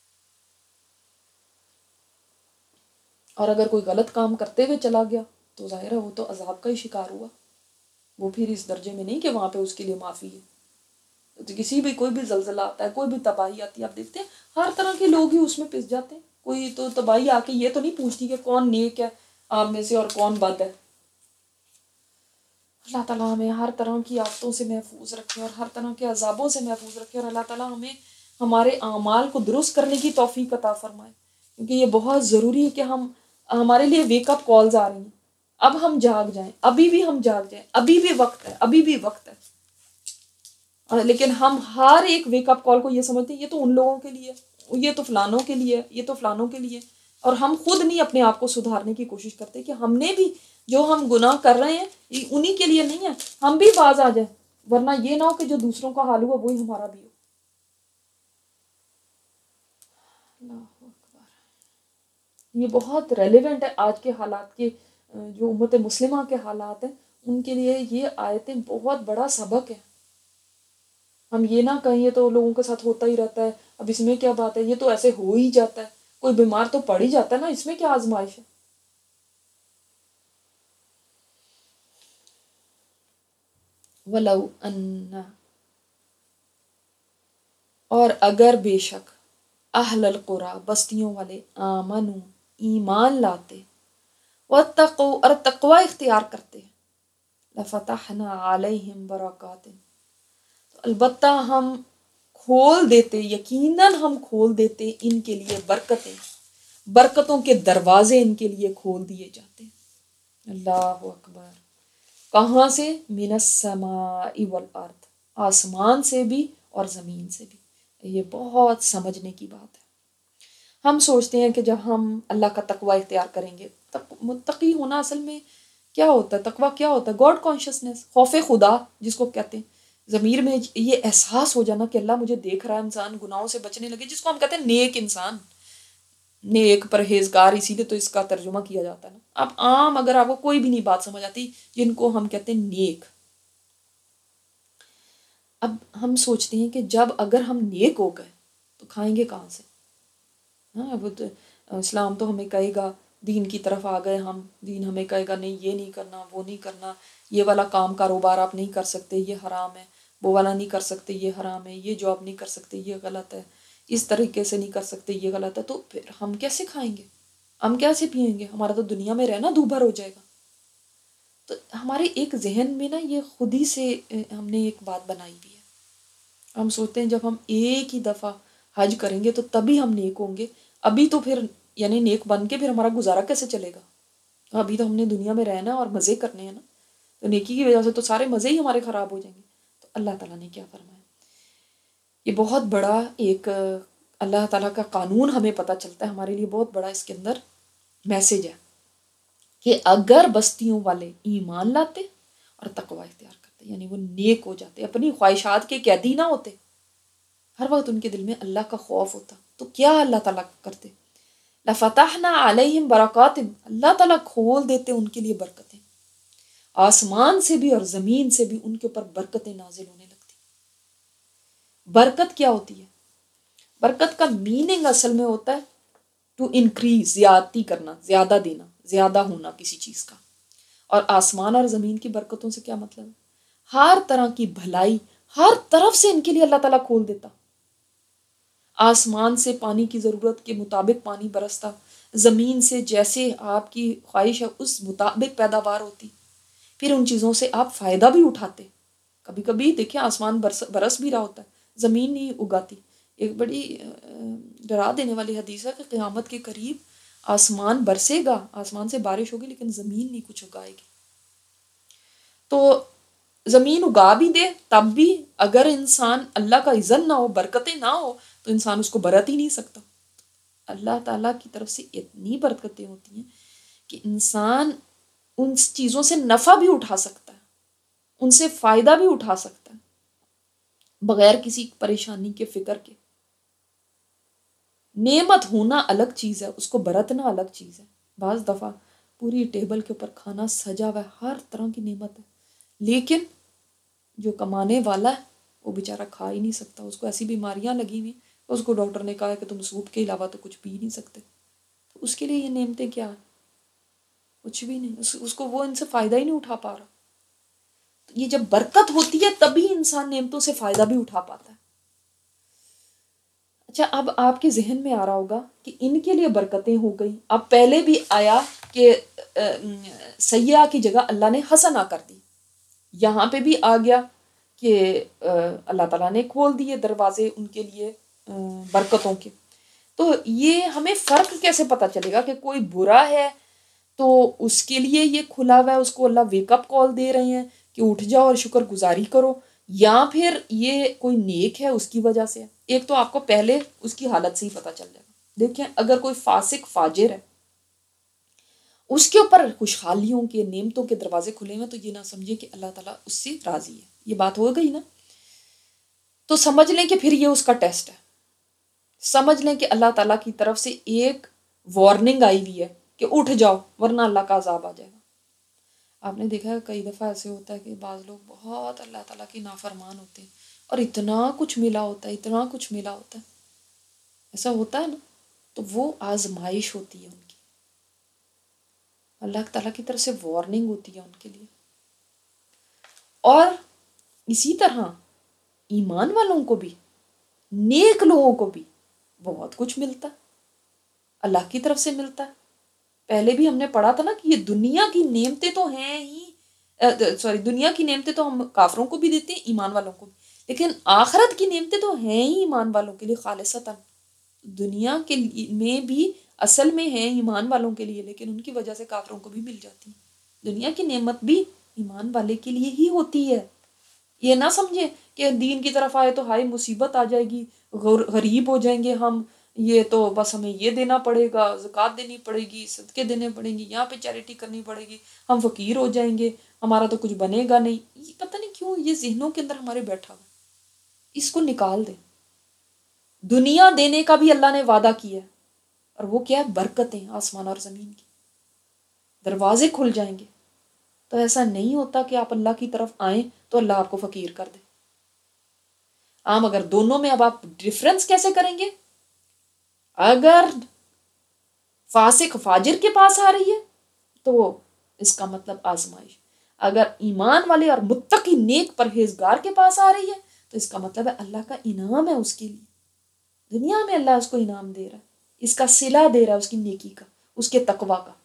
Speaker 1: اور اگر کوئی غلط کام کرتے ہوئے چلا گیا تو ظاہر ہے وہ تو عذاب کا ہی شکار ہوا، وہ پھر اس درجے میں نہیں کہ وہاں پہ اس کے لیے معافی ہے۔ تو کسی بھی کوئی بھی زلزلہ آتا ہے، کوئی بھی تباہی آتی ہے، آپ دیکھتے ہیں ہر طرح کے لوگ ہی اس میں پس جاتے ہیں۔ کوئی تو تباہی آ کے یہ تو نہیں پوچھتی کہ کون نیک ہے آپ میں سے اور کون بد ہے۔ اللہ تعالیٰ ہمیں ہر طرح کی آفتوں سے محفوظ رکھے اور ہر طرح کے عذابوں سے محفوظ رکھے، اور اللہ تعالیٰ ہمیں ہمارے اعمال کو درست کرنے کی توفیق عطا فرمائے، کیونکہ یہ بہت ضروری ہے کہ ہمارے لیے ویک اپ کالز آ رہی ہیں۔ اب ہم جاگ جائیں، ابھی بھی ہم جاگ جائیں، ابھی بھی وقت ہے، ابھی بھی وقت ہے۔ لیکن ہم ہر ایک ویک اپ کال کو یہ سمجھتے ہیں یہ تو ان لوگوں کے لیے، یہ تو فلانوں کے لیے، یہ تو فلانوں کے لیے، اور ہم خود نہیں اپنے آپ کو سدھارنے کی کوشش کرتے کہ ہم نے بھی جو ہم گناہ کر رہے ہیں یہ انہی کے لیے نہیں ہے، ہم بھی باز آ جائیں، ورنہ یہ نہ ہو کہ جو دوسروں کا حال ہوا وہی ہمارا بھی ہو۔ اللہ اکبر، یہ بہت ریلیونٹ ہے آج کے حالات کے، جو امت مسلمہ کے حالات ہیں ان کے لیے یہ آیتیں بہت بڑا سبق ہے۔ ہم یہ نہ کہیں یہ تو لوگوں کے ساتھ ہوتا ہی رہتا ہے، اب اس میں کیا بات ہے، یہ تو ایسے ہو ہی جاتا ہے، کوئی بیمار تو پڑ ہی جاتا ہے نا، اس میں کیا آزمائش ہے۔ وَلَوْ أَنَّ، اور اگر بے شک اہل القریٰ بستیوں والے، آمنو ایمان لاتے، واتقوا اور تقوی اختیار کرتے، لفتحنا علیہم برکات، تو البتہ ہم کھول دیتے، یقیناً ہم کھول دیتے ان کے لیے برکتیں، برکتوں کے دروازے ان کے لیے کھول دیے جاتے۔ اللہ اکبر، کہاں سے؟ من السماء والارض، آسمان سے بھی اور زمین سے بھی۔ یہ بہت سمجھنے کی بات ہے۔ ہم سوچتے ہیں کہ جب ہم اللہ کا تقوی اختیار کریں گے، متقی ہونا اصل میں کیا ہوتا ہے؟ تقوی کیا ہوتا ہے؟ گاڈ کانشیسنس، خوف خدا جس کو کہتے ہیں، ضمیر میں یہ احساس ہو جانا کہ اللہ مجھے دیکھ رہا ہے، انسان گناہوں سے بچنے لگے، جس کو ہم کہتے ہیں نیک انسان، نیک پرہیزگار، اسی لیے تو اس کا ترجمہ کیا جاتا ہے نا۔ اب عام اگر آپ کو کوئی بھی نہیں بات سمجھ آتی، جن کو ہم کہتے ہیں نیک، اب ہم سوچتے ہیں کہ جب اگر ہم نیک ہو گئے تو کھائیں گے کہاں سے؟ ہاں، وہ تو اسلام تو ہمیں کہے گا، دین کی طرف آ گئے ہم، دین ہمیں کہے گا نہیں یہ نہیں کرنا، وہ نہیں کرنا، یہ والا کام کاروبار آپ نہیں کر سکتے یہ حرام ہے، وہ والا نہیں کر سکتے یہ حرام ہے، یہ جاب نہیں کر سکتے یہ غلط ہے، اس طریقے سے نہیں کر سکتے یہ غلط ہے، تو پھر ہم کیسے کھائیں گے، ہم کیسے پئیں گے؟ ہمارا تو دنیا میں رہنا دوبھر ہو جائے گا۔ تو ہمارے ایک ذہن میں نا یہ خود ہی سے ہم نے ایک بات بنائی بھی ہے، ہم سوچتے ہیں جب ہم ایک ہی دفعہ حج کریں گے تو تبھی ہم نیک ہوں گے، ابھی تو پھر یعنی نیک بن کے پھر ہمارا گزارا کیسے چلے گا؟ ابھی تو ہم نے دنیا میں رہنا اور مزے کرنے ہیں نا، تو نیکی کی وجہ سے تو سارے مزے ہی ہمارے خراب ہو جائیں گے۔ تو اللہ تعالیٰ نے کیا فرمایا، یہ بہت بڑا ایک اللہ تعالیٰ کا قانون ہمیں پتہ چلتا ہے، ہمارے لیے بہت بڑا اس کے اندر میسج ہے کہ اگر بستیوں والے ایمان لاتے اور تقوی اختیار کرتے، یعنی وہ نیک ہو جاتے، اپنی خواہشات کے قیدی نہ ہوتے، ہر وقت ان کے دل میں اللہ کا خوف ہوتا، تو کیا اللہ تعالیٰ کرتے؟ لفتحنا علیہم برکات، اللہ تعالیٰ کھول دیتے ان کے لیے برکتیں، آسمان سے بھی اور زمین سے بھی ان کے اوپر برکتیں نازل ہونے لگتی۔ برکت کیا ہوتی ہے؟ برکت کا میننگ اصل میں ہوتا ہے ٹو انکریز، زیادتی کرنا، زیادہ دینا، زیادہ ہونا کسی چیز کا۔ اور آسمان اور زمین کی برکتوں سے کیا مطلب ہے؟ ہر طرح کی بھلائی ہر طرف سے ان کے لیے اللہ تعالیٰ کھول دیتا، آسمان سے پانی کی ضرورت کے مطابق پانی برستا، زمین سے جیسے آپ کی خواہش ہے اس مطابق پیداوار ہوتی، پھر ان چیزوں سے آپ فائدہ بھی اٹھاتے۔ کبھی کبھی دیکھیں آسمان برس بھی رہا ہوتا ہے، زمین نہیں اگاتی۔ ایک بڑی ڈرا دینے والی حدیث ہے کہ قیامت کے قریب آسمان برسے گا، آسمان سے بارش ہوگی لیکن زمین نہیں کچھ اگائے گی۔ تو زمین اگا بھی دے تب بھی اگر انسان اللہ کا اذن نہ ہو، برکتیں نہ ہو، تو انسان اس کو برت ہی نہیں سکتا۔ اللہ تعالیٰ کی طرف سے اتنی برکتیں ہوتی ہیں کہ انسان ان چیزوں سے نفع بھی اٹھا سکتا ہے، ان سے فائدہ بھی اٹھا سکتا ہے بغیر کسی پریشانی کے، فکر کے۔ نعمت ہونا الگ چیز ہے، اس کو برتنا الگ چیز ہے۔ بعض دفعہ پوری ٹیبل کے اوپر کھانا سجا ہوا ہے، ہر طرح کی نعمت ہے، لیکن جو کمانے والا ہے وہ بیچارہ کھا ہی نہیں سکتا، اس کو ایسی بیماریاں لگی ہوئی، اس کو ڈاکٹر نے کہا ہے کہ تم سوپ کے علاوہ تو کچھ پی نہیں سکتے، تو اس کے لیے یہ نعمتیں کیا ہیں؟ کچھ بھی نہیں، اس کو وہ ان سے فائدہ ہی نہیں اٹھا پا رہا۔ تو یہ جب برکت ہوتی ہے تبھی انسان نعمتوں سے فائدہ بھی اٹھا پاتا ہے۔ اچھا، اب آپ کے ذہن میں آ رہا ہوگا کہ ان کے لیے برکتیں ہو گئی، اب پہلے بھی آیا کہ سیئہ کی جگہ اللہ نے حسنہ کر دی، یہاں پہ بھی آ گیا کہ اللہ تعالیٰ نے کھول دیے دروازے ان کے لیے برکتوں کے۔ تو یہ ہمیں فرق کیسے پتہ چلے گا کہ کوئی برا ہے تو اس کے لیے یہ کھلا ہوا ہے، اس کو اللہ ویک اپ کال دے رہے ہیں کہ اٹھ جاؤ اور شکر گزاری کرو، یا پھر یہ کوئی نیک ہے اس کی وجہ سے ہے؟ ایک تو آپ کو پہلے اس کی حالت سے ہی پتہ چل جائے گا۔ دیکھیں، اگر کوئی فاسق فاجر ہے، اس کے اوپر خوشحالیوں کے، نعمتوں کے دروازے کھلے ہوئے، تو یہ نہ سمجھے کہ اللہ تعالیٰ اس سے راضی ہے۔ یہ بات ہو گئی نا؟ تو سمجھ لیں کہ پھر یہ اس کا ٹیسٹ ہے، سمجھ لیں کہ اللہ تعالیٰ کی طرف سے ایک وارننگ آئی ہوئی ہے کہ اٹھ جاؤ ورنہ اللہ کا عذاب آ جائے گا۔ آپ نے دیکھا ہے کئی دفعہ ایسے ہوتا ہے کہ بعض لوگ بہت اللہ تعالیٰ کی نافرمان ہوتے ہیں اور اتنا کچھ ملا ہوتا ہے، اتنا کچھ ملا ہوتا ہے، ایسا ہوتا ہے نا؟ تو وہ آزمائش ہوتی ہے ان کی، اللہ تعالیٰ کی طرف سے وارننگ ہوتی ہے ان کے لیے۔ اور اسی طرح ایمان والوں کو بھی، نیک لوگوں کو بھی بہت کچھ ملتا ہے، اللہ کی طرف سے ملتا ہے۔ پہلے بھی ہم نے پڑھا تھا نا کہ یہ دنیا کی نعمتیں تو ہیں ہی، دنیا کی نعمتیں تو ہم کافروں کو بھی دیتے ہیں، ایمان والوں کو بھی، لیکن آخرت کی نعمتیں تو ہیں ہی ایمان والوں کے لیے خالصتاً۔ دنیا کے میں بھی اصل میں ہیں ایمان والوں کے لیے، لیکن ان کی وجہ سے کافروں کو بھی مل جاتی ہے۔ دنیا کی نعمت بھی ایمان والے کے لیے ہی ہوتی ہے۔ یہ نہ سمجھے کہ دین کی طرف آئے تو ہائے مصیبت آ جائے گی، غریب ہو جائیں گے ہم، یہ تو بس ہمیں یہ دینا پڑے گا، زکوٰۃ دینی پڑے گی، صدقے دینے پڑیں گی، یہاں پہ چیریٹی کرنی پڑے گی، ہم فقیر ہو جائیں گے، ہمارا تو کچھ بنے گا نہیں۔ یہ پتہ نہیں کیوں یہ ذہنوں کے اندر ہمارے بیٹھا ہوا، اس کو نکال دیں۔ دنیا دینے کا بھی اللہ نے وعدہ کیا ہے، اور وہ کیا ہے؟ برکتیں آسمان اور زمین کی، دروازے کھل جائیں گے۔ تو ایسا نہیں ہوتا کہ آپ اللہ کی طرف آئیں تو اللہ آپ کو فقیر کر دے۔ اگر دونوں میں اب آپ ڈفرنس کیسے کریں گے؟ اگر فاسق فاجر کے پاس آ رہی ہے تو اس کا مطلب آزمائش، اگر ایمان والے اور متقی نیک پرہیزگار کے پاس آ رہی ہے تو اس کا مطلب ہے اللہ کا انعام ہے اس کے لیے، دنیا میں اللہ اس کو انعام دے رہا ہے، اس کا صلہ دے رہا ہے اس کی نیکی کا، اس کے تقوی کا۔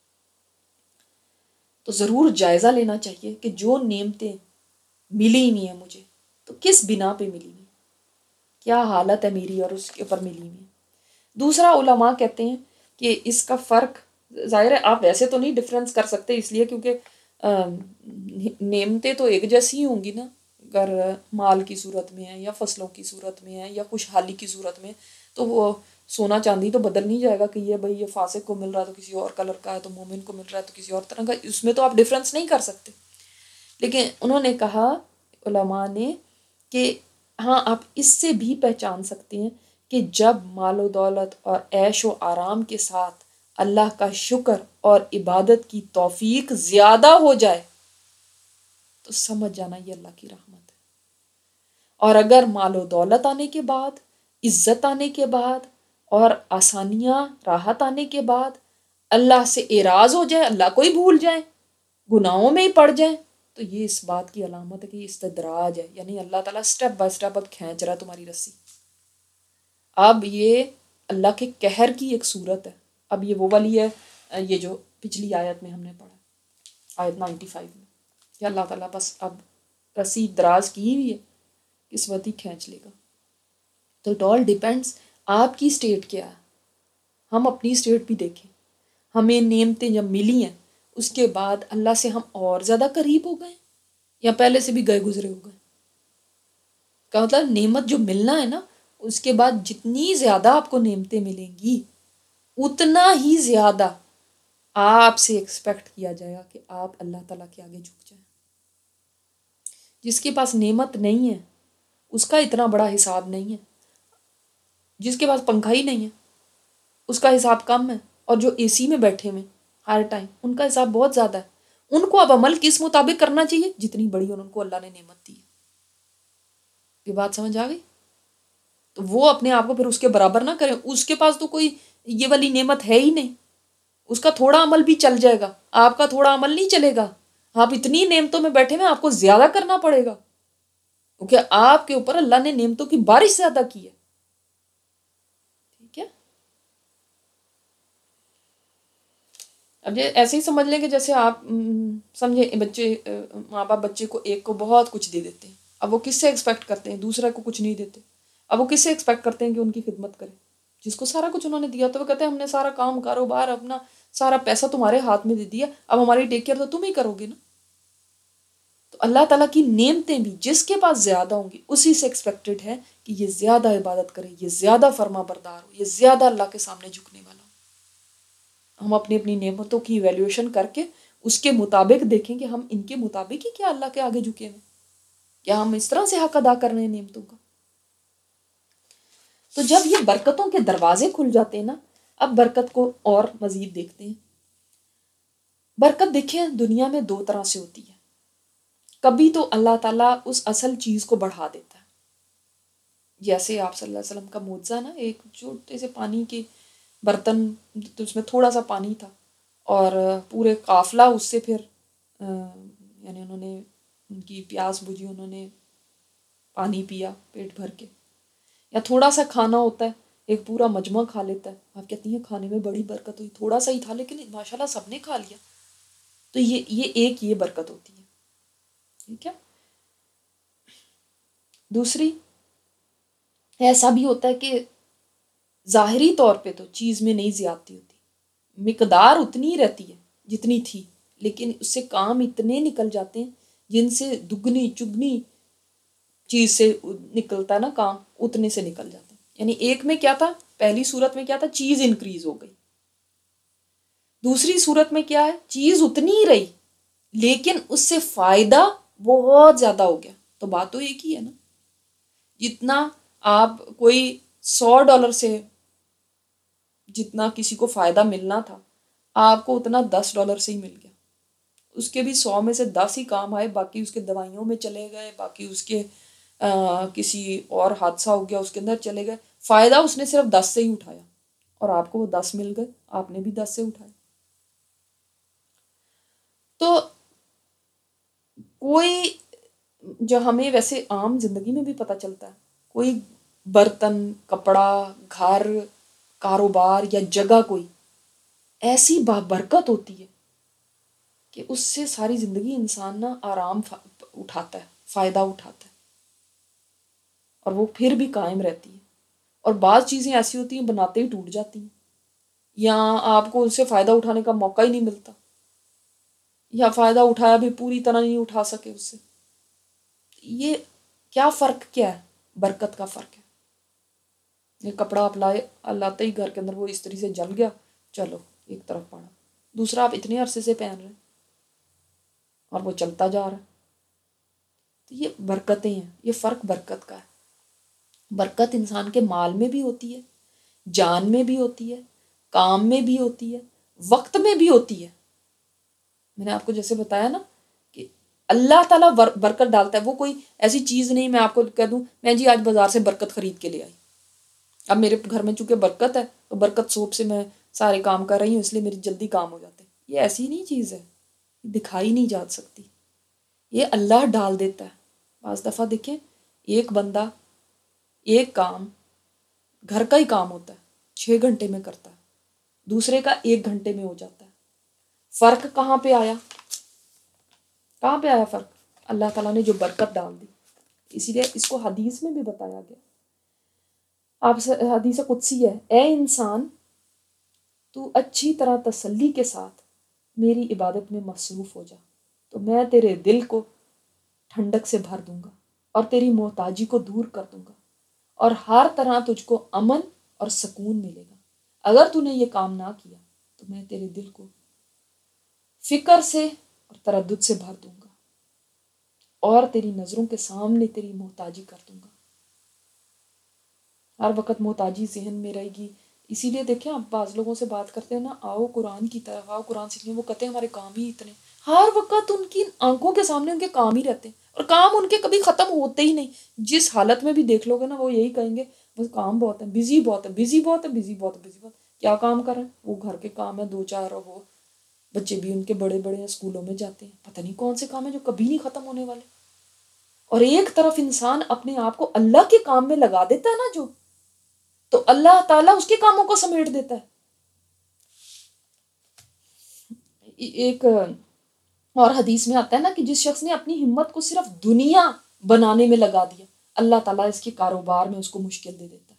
Speaker 1: تو ضرور جائزہ لینا چاہیے کہ جو نعمتیں ملی ہوئی ہیں مجھے، تو کس بنا پہ ملی ہوئی، کیا حالت ہے میری اور اس کے اوپر ملی ہوئی۔ دوسرا، علماء کہتے ہیں کہ اس کا فرق ظاہر ہے آپ ویسے تو نہیں ڈفرینس کر سکتے، اس لیے کیونکہ نعمتیں تو ایک جیسی ہی ہوں گی نا، اگر مال کی صورت میں ہے یا فصلوں کی صورت میں ہے یا خوشحالی کی صورت میں، تو وہ سونا چاندی تو بدل نہیں جائے گا کہ یہ بھائی یہ فاسق کو مل رہا ہے تو کسی اور کلر کا ہے، تو مومن کو مل رہا ہے تو کسی اور طرح کا، اس میں تو آپ ڈفرینس نہیں کر سکتے۔ لیکن انہوں نے کہا، علماء نے، کہ ہاں آپ اس سے بھی پہچان سکتے ہیں کہ جب مال و دولت اور عیش و آرام کے ساتھ اللہ کا شکر اور عبادت کی توفیق زیادہ ہو جائے تو سمجھ جانا یہ اللہ کی رحمت ہے۔ اور اگر مال و دولت آنے کے بعد، عزت آنے کے بعد اور آسانیاں راحت آنے کے بعد اللہ سے اعراض ہو جائے، اللہ کو ہی بھول جائیں، گناہوں میں ہی پڑ جائیں، تو یہ اس بات کی علامت ہے کہ یہ استدراج ہے، یعنی اللہ تعالیٰ سٹیپ بائی سٹیپ اب کھینچ رہا ہے تمہاری رسی۔ اب یہ اللہ کے قہر کی ایک صورت ہے۔ اب یہ وہ والی ہے، یہ جو پچھلی آیت میں ہم نے پڑھا، آیت 95 میں، کہ اللہ تعالیٰ بس اب رسی دراز کی ہوئی ہے، کس وقت ہی کھینچ لے گا۔ تو اٹ آل ڈیپینڈس آپ کی اسٹیٹ کیا ہے۔ ہم اپنی اسٹیٹ بھی دیکھیں، ہمیں نعمتیں جب ملی ہیں اس کے بعد اللہ سے ہم اور زیادہ قریب ہو گئے، یا پہلے سے بھی گئے گزرے ہو گئے؟ کا مطلب نعمت جو ملنا ہے نا، اس کے بعد جتنی زیادہ آپ کو نعمتیں ملیں گی اتنا ہی زیادہ آپ سے ایکسپیکٹ کیا جائے گا کہ آپ اللہ تعالیٰ کے آگے جھک جائیں۔ جس کے پاس نعمت نہیں ہے اس کا اتنا بڑا حساب نہیں ہے، جس کے پاس پنکھا ہی نہیں ہے اس کا حساب کم ہے، اور جو اے سی میں بیٹھے ہوئے ہر ٹائم ان کا حساب بہت زیادہ ہے۔ ان کو اب عمل کس مطابق کرنا چاہیے؟ جتنی بڑی ان کو اللہ نے نعمت دی ہے۔ یہ بات سمجھ آ گئی؟ تو وہ اپنے آپ کو پھر اس کے برابر نہ کریں، اس کے پاس تو کوئی یہ والی نعمت ہے ہی نہیں، اس کا تھوڑا عمل بھی چل جائے گا، آپ کا تھوڑا عمل نہیں چلے گا، آپ اتنی نعمتوں میں بیٹھے ہوئے آپ کو زیادہ کرنا پڑے گا، کیونکہ آپ کے اوپر اللہ نے نعمتوں کی بارش زیادہ کی ہے۔ ٹھیک ہے؟ اب یہ ایسے ہی سمجھ لیں کہ جیسے آپ سمجھے بچے، ماں باپ بچے کو ایک کو بہت کچھ دے دیتے ہیں، اب وہ کس سے ایکسپیکٹ کرتے ہیں؟ دوسرے کو کچھ نہیں دیتے، اب وہ کس سے ایکسپیکٹ کرتے ہیں کہ ان کی خدمت کرے؟ جس کو سارا کچھ انہوں نے دیا، تو وہ کہتے ہیں ہم نے سارا کام کاروبار اپنا سارا پیسہ تمہارے ہاتھ میں دے دیا، اب ہماری ٹیک کیئر تو تم ہی کرو گے نا۔ تو اللہ تعالیٰ کی نعمتیں بھی جس کے پاس زیادہ ہوں گی اسی سے ایکسپیکٹڈ ہے کہ یہ زیادہ عبادت کرے، یہ زیادہ فرما بردار ہو، یہ زیادہ اللہ کے سامنے جھکنے والا ہو۔ ہم اپنی اپنی نعمتوں کی ایویلیویشن کر کے اس کے مطابق دیکھیں کہ ہم ان کے مطابق ہی کیا اللہ کے آگے جھکے ہیں، کیا ہم اس طرح سے حق ادا کر رہے ہیں نعمتوں کا۔ تو جب یہ برکتوں کے دروازے کھل جاتے ہیں نا، اب برکت کو اور مزید دیکھتے ہیں۔ برکت دیکھیں دنیا میں دو طرح سے ہوتی ہے، کبھی تو اللہ تعالیٰ اس اصل چیز کو بڑھا دیتا ہے، جیسے آپ صلی اللہ علیہ وسلم کا معجزہ نا، ایک چھوٹے سے پانی کے برتن، تو اس میں تھوڑا سا پانی تھا اور پورے قافلہ اس سے پھر یعنی انہوں نے ان کی پیاس بجھی، انہوں نے پانی پیا پیٹ بھر کے۔ یا تھوڑا سا کھانا ہوتا ہے، ایک پورا مجمع کھا لیتا ہے، آپ کہتی ہیں کھانے میں بڑی برکت ہوئی، تھوڑا سا ہی تھا لیکن ماشاءاللہ سب نے کھا لیا۔ تو یہ برکت ہوتی ہے۔ ٹھیک ہے؟ دوسری ایسا بھی ہوتا ہے کہ ظاہری طور پہ تو چیز میں نہیں زیادتی ہوتی، مقدار اتنی رہتی ہے جتنی تھی، لیکن اس سے کام اتنے نکل جاتے ہیں جن سے دگنی چگنی چیز سے نکلتا ہے نا کام، اتنے سے نکل جاتے ہیں۔ یعنی ایک میں کیا تھا، پہلی صورت میں کیا تھا، چیز انکریز ہو گئی، دوسری صورت میں کیا ہے، چیز اتنی ہی رہی لیکن اس سے فائدہ بہت زیادہ ہو گیا۔ تو بات تو ایک ہی ہے نا، جتنا آپ کوئی $100 سے جتنا کسی کو فائدہ ملنا تھا آپ کو اتنا $10 سے ہی مل گیا، اس کے بھی 100 میں سے 10 ہی کام آئے، باقی اس کے دوائیوں میں چلے گئے، باقی اس کے کسی اور حادثہ ہو گیا اس کے اندر چلے گئے، فائدہ اس نے صرف 10 سے ہی اٹھایا، اور آپ کو وہ 10 مل گئے، آپ نے بھی 10 سے اٹھایا۔ تو کوئی جو ہمیں ویسے عام زندگی میں بھی پتہ چلتا ہے، کوئی برتن، کپڑا، گھر، کاروبار یا جگہ کوئی ایسی برکت ہوتی ہے کہ اس سے ساری زندگی انسان نا آرام اٹھاتا ہے، فائدہ اٹھاتا ہے، اور وہ پھر بھی قائم رہتی ہے۔ اور بعض چیزیں ایسی ہوتی ہیں بناتے ہی ٹوٹ جاتی ہیں، یا آپ کو اس سے فائدہ اٹھانے کا موقع ہی نہیں ملتا، یا فائدہ اٹھایا بھی پوری طرح نہیں اٹھا سکے اس سے۔ یہ کیا فرق کیا ہے؟ برکت کا فرق ہے۔ یہ کپڑا آپ لائے، لاتے ہی گھر کے اندر وہ استری سے جل گیا، چلو ایک طرف پڑا، دوسرا آپ اتنے عرصے سے پہن رہے ہیں اور وہ چلتا جا رہا ہے۔ تو یہ برکتیں ہیں، یہ فرق برکت کا ہے۔ برکت انسان کے مال میں بھی ہوتی ہے، جان میں بھی ہوتی ہے، کام میں بھی ہوتی ہے، وقت میں بھی ہوتی ہے۔ میں نے آپ کو جیسے بتایا نا کہ اللہ تعالیٰ برکت ڈالتا ہے، وہ کوئی ایسی چیز نہیں میں آپ کو کہہ دوں میں جی آج بازار سے برکت خرید کے لے آئی، اب میرے گھر میں چونکہ برکت ہے تو برکت سوپ سے میں سارے کام کر رہی ہوں، اس لیے میری جلدی کام ہو جاتے ہیں۔ یہ ایسی نہیں چیز ہے، دکھائی نہیں جا سکتی، یہ اللہ ڈال دیتا ہے۔ بعض دفعہ دیکھیں ایک بندہ ایک کام گھر کا ہی کام ہوتا ہے 6 گھنٹے میں کرتا ہے، دوسرے کا 1 گھنٹے میں ہو جاتا ہے۔ فرق کہاں پہ آیا؟ کہاں پہ آیا فرق؟ اللہ تعالیٰ نے جو برکت ڈال دی۔ اسی لیے اس کو حدیث میں بھی بتایا گیا، آپ سے حدیث قدسی ہے، اے انسان تو اچھی طرح تسلی کے ساتھ میری عبادت میں مصروف ہو جا تو میں تیرے دل کو ٹھنڈک سے بھر دوں گا اور تیری محتاجی کو دور کر دوں گا، اور ہر طرح تجھ کو امن اور سکون ملے گا۔ اگر تو نے یہ کام نہ کیا تو میں تیرے دل کو فکر سے اور تردد سے بھر دوں گا اور تیری نظروں کے سامنے تیری محتاجی کر دوں گا۔ ہر وقت محتاجی ذہن میں رہے گی۔ اسی لیے دیکھیں آپ بعض لوگوں سے بات کرتے ہیں نا، آؤ قرآن کی طرف آؤ، قرآن سیکھنے، وہ کہتے ہیں ہمارے کام ہی اتنے، ہر وقت ان کی آنکھوں کے سامنے ان کے کام ہی رہتے ہیں، اور کام ان کے کبھی ختم ہوتے ہی نہیں۔ جس حالت میں بھی دیکھ لو گے نا، وہ یہی کہیں گے بس کام بہت ہے، بزی بہت ہے، بزی بہت ہے، بزی بہت ہے، بزی بہت۔ کیا کام کر رہے ہیں؟ وہ گھر کے کام ہے، دو چار، وہ بچے بھی ان کے بڑے بڑے ہیں، اسکولوں میں جاتے ہیں، پتہ نہیں کون سے کام ہیں جو کبھی نہیں ختم ہونے والے۔ اور ایک طرف انسان اپنے آپ کو اللہ کے کام میں لگا دیتا ہے نا جو، تو اللہ تعالیٰ اس کے کاموں کو سمیٹ دیتا ہے۔ ایک اور حدیث میں آتا ہے نا کہ جس شخص نے اپنی ہمت کو صرف دنیا بنانے میں لگا دیا، اللہ تعالیٰ اس کے کاروبار میں اس کو مشکل دے دیتا ہے۔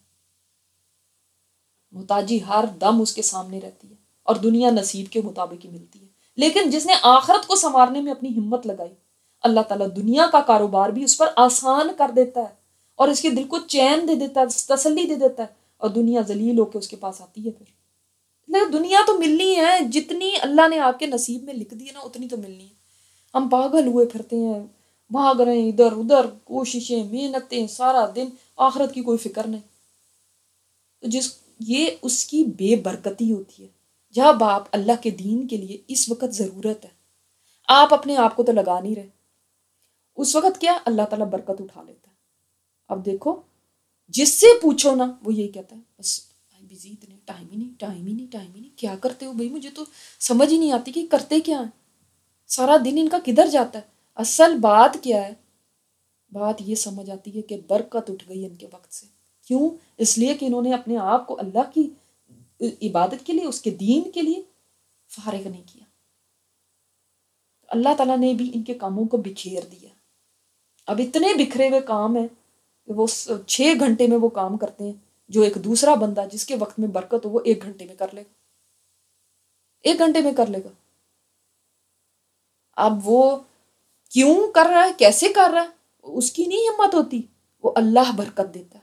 Speaker 1: محتاجی ہر دم اس کے سامنے رہتی ہے اور دنیا نصیب کے مطابق ہی ملتی ہے، لیکن جس نے آخرت کو سنوارنے میں اپنی ہمت لگائی، اللہ تعالیٰ دنیا کا کاروبار بھی اس پر آسان کر دیتا ہے اور اس کے دل کو چین دے دیتا ہے، تسلی دے دیتا ہے، اور دنیا ذلیل ہو کے اس کے پاس آتی ہے۔ پھر لیکن دنیا تو ملنی ہے، جتنی اللہ نے آپ کے نصیب میں لکھ دی ہے نا اتنی تو ملنی ہے۔ ہم پاگل ہوئے پھرتے ہیں، بھاگ رہے ہیں ادھر ادھر، کوششیں، محنتیں، سارا دن، آخرت کی کوئی فکر نہیں۔ تو یہ اس کی بے برکتی ہوتی ہے۔ جب آپ اللہ کے دین کے لیے اس وقت ضرورت ہے، آپ اپنے آپ کو تو لگا نہیں رہے، اس وقت کیا اللہ تعالیٰ برکت اٹھا لیتا ہے۔ اب دیکھو جس سے پوچھو نا وہ یہی کہتا ہے بس بزی اتنے، ٹائم ہی نہیں، ٹائم ہی نہیں، ٹائم ہی نہیں۔ کیا کرتے ہو بھائی؟ مجھے تو سمجھ ہی نہیں آتی کہ کرتے کیا ہیں، سارا دن ان کا کدھر جاتا ہے۔ اصل بات کیا ہے؟ بات یہ سمجھ آتی ہے کہ برکت اٹھ گئی ان کے وقت سے۔ کیوں؟ اس لیے کہ انہوں نے اپنے آپ کو اللہ کی عبادت کے لیے، اس کے دین کے لیے فارغ نہیں کیا۔ اللہ تعالیٰ نے بھی ان کے کاموں کو بکھیر دیا۔ اب اتنے بکھرے ہوئے کام ہیں کہ وہ 6 گھنٹے میں وہ کام کرتے ہیں جو ایک دوسرا بندہ جس کے وقت میں برکت ہو وہ 1 گھنٹے میں کر لے گا، 1 گھنٹے میں کر لے گا۔ اب وہ کیوں کر رہا ہے، کیسے کر رہا ہے، اس کی نہیں ہمت ہوتی، وہ اللہ برکت دیتا ہے،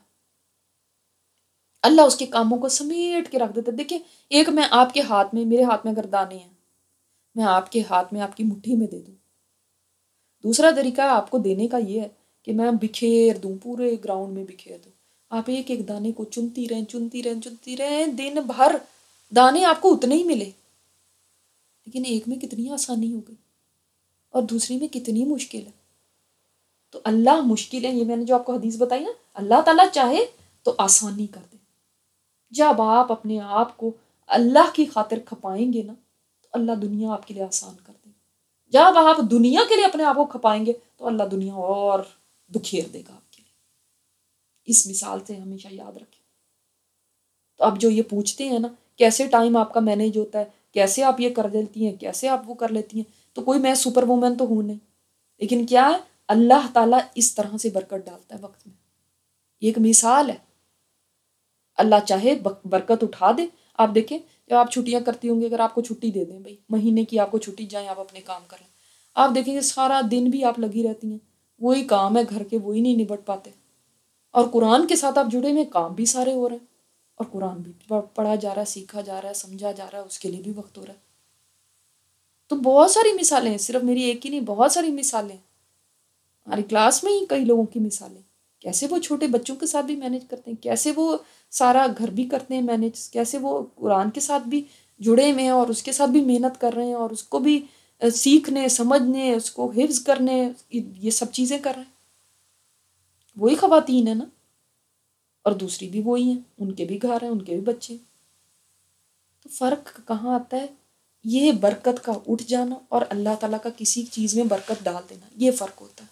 Speaker 1: اللہ اس کے کاموں کو سمیٹ کے رکھ دیتا ہے۔ دیکھیں ایک میں آپ کے ہاتھ میں، میرے ہاتھ میں اگر دانے ہیں، میں آپ کے ہاتھ میں آپ کی مٹھی میں دے دوں۔ دوسرا طریقہ آپ کو دینے کا یہ ہے کہ میں بکھیر دوں، پورے گراؤنڈ میں بکھیر دوں، آپ ایک ایک دانے کو چنتی رہیں، چنتی رہیں، چنتی رہیں، دن بھر دانے آپ کو اتنے ہی ملے، لیکن ایک میں کتنی آسانی ہو گئی اور دوسری میں کتنی مشکل ہے۔ تو اللہ مشکل ہے، یہ میں نے جو آپ کو حدیث بتائی نا، اللہ تعالیٰ چاہے تو آسانی کر دے۔ جب آپ اپنے آپ کو اللہ کی خاطر کھپائیں گے نا تو اللہ دنیا آپ کے لیے آسان کر دے گا۔ جب آپ دنیا کے لیے اپنے آپ کو کھپائیں گے تو اللہ دنیا اور بکھیر دے گا آپ کے لیے۔ اس مثال سے ہمیشہ یاد رکھیں۔ تو اب جو یہ پوچھتے ہیں نا کیسے ٹائم آپ کا مینیج ہوتا ہے، کیسے آپ یہ کر لیتی ہیں، کیسے آپ وہ کر لیتی ہیں، تو کوئی میں سپر وومن تو ہوں نہیں، لیکن کیا ہے اللہ تعالیٰ اس طرح سے برکت ڈالتا ہے وقت میں۔ ایک مثال ہے، اللہ چاہے برکت اٹھا دے۔ آپ دیکھیں جب آپ چھٹیاں کرتی ہوں گی، اگر آپ کو چھٹی دے دیں بھائی مہینے کی، آپ کو چھٹی، جائیں آپ اپنے کام کریں، آپ دیکھیں گے سارا دن بھی آپ لگی رہتی ہیں، وہی کام ہے گھر کے، وہی نہیں نبٹ پاتے، اور قرآن کے ساتھ آپ جڑے ہوئے، کام بھی سارے ہو رہے ہیں اور قرآن بھی پڑھا جا رہا ہے، سیکھا جا رہا ہے، سمجھا جا رہا ہے، اس کے لیے بھی وقت ہو رہا ہے۔ تو بہت ساری مثالیں ہیں، صرف میری ایک ہی نہیں، بہت ساری مثالیں ہیں ہماری کلاس میں ہی، کئی لوگوں کی مثالیں، کیسے وہ چھوٹے بچوں کے ساتھ بھی مینیج کرتے ہیں، کیسے وہ سارا گھر بھی کرتے ہیں مینیج، کیسے وہ قرآن کے ساتھ بھی جڑے ہوئے ہیں اور اس کے ساتھ بھی محنت کر رہے ہیں اور اس کو بھی سیکھنے، سمجھنے، اس کو حفظ کرنے، یہ سب چیزیں کر رہے ہیں۔ وہی خواتین ہیں نا، اور دوسری بھی وہی ہیں، ان کے بھی گھر ہیں، ان کے بھی بچے ہیں۔ تو فرق کہاں آتا ہے؟ یہ برکت کا اٹھ جانا اور اللہ تعالیٰ کا کسی چیز میں برکت ڈال دینا، یہ فرق ہوتا ہے۔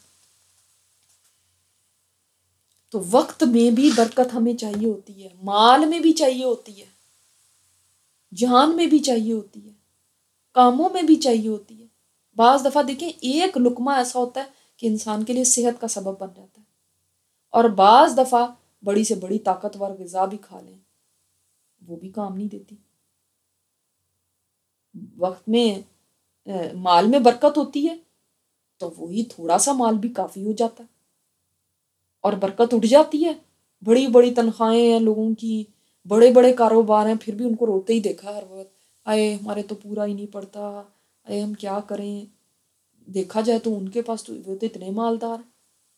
Speaker 1: تو وقت میں بھی برکت ہمیں چاہیے ہوتی ہے، مال میں بھی چاہیے ہوتی ہے، جان میں بھی چاہیے ہوتی ہے، کاموں میں بھی چاہیے ہوتی ہے۔ بعض دفعہ دیکھیں ایک لقمہ ایسا ہوتا ہے کہ انسان کے لیے صحت کا سبب بن جاتا ہے، اور بعض دفعہ بڑی سے بڑی طاقتور غذا بھی کھا لیں وہ بھی کام نہیں دیتی۔ وقت میں مال میں برکت ہوتی ہے تو وہی تھوڑا سا مال بھی کافی ہو جاتا ہے اور برکت اٹھ جاتی ہے. بڑی بڑی تنخواہیں ہیں لوگوں کی، بڑے بڑے کاروبار ہیں، پھر بھی ان کو روتے ہی دیکھا ہر وقت، آئے ہمارے تو پورا ہی نہیں پڑتا، آئے ہم کیا کریں. دیکھا جائے تو ان کے پاس تو وہ تو اتنے مالدار ہیں.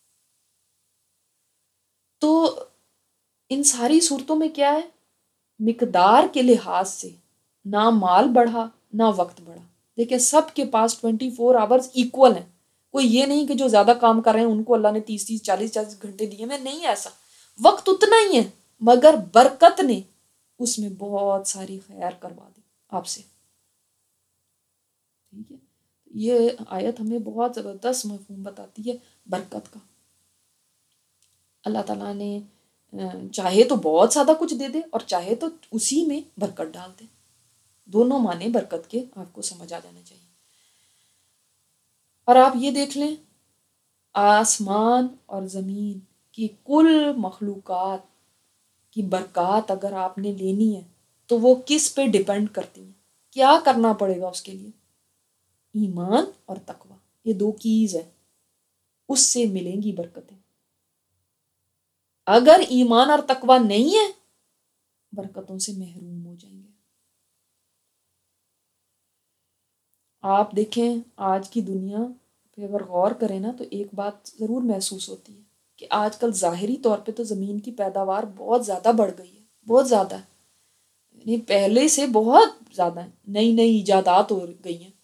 Speaker 1: تو ان ساری صورتوں میں کیا ہے، مقدار کے لحاظ سے نہ مال بڑھا نہ وقت بڑھا. دیکھیں سب کے پاس 24 آورز ایکول ہیں. کوئی یہ نہیں کہ جو زیادہ کام کر رہے ہیں ان کو اللہ نے 30 40 گھنٹے دیے میں نہیں. ایسا وقت اتنا ہی ہے، مگر برکت نے اس میں بہت ساری خیر کروا دی آپ سے. ٹھیک ہے، یہ آیت ہمیں بہت زبردست مفہوم بتاتی ہے برکت کا. اللہ تعالیٰ نے چاہے تو بہت زیادہ کچھ دے دے اور چاہے تو اسی میں برکت ڈال دے. دونوں معنی برکت کے آپ کو سمجھ آ جانا چاہیے. اور آپ یہ دیکھ لیں، آسمان اور زمین کی کل مخلوقات کی برکات اگر آپ نے لینی ہے تو وہ کس پہ ڈیپینڈ کرتی ہیں؟ کیا کرنا پڑے گا اس کے لیے؟ ایمان اور تقوی، یہ دو کیز ہے، اس سے ملیں گی برکتیں. اگر ایمان اور تقوی نہیں ہے برکتوں سے محروم ہو جائیں گے. آپ دیکھیں آج کی دنیا پہ اگر غور کریں نا تو ایک بات ضرور محسوس ہوتی ہے کہ آج کل ظاہری طور پہ تو زمین کی پیداوار بہت زیادہ بڑھ گئی ہے، بہت زیادہ ہے، یعنی پہلے سے بہت زیادہ ہے. نئی نئی ایجادات ہو گئی ہیں.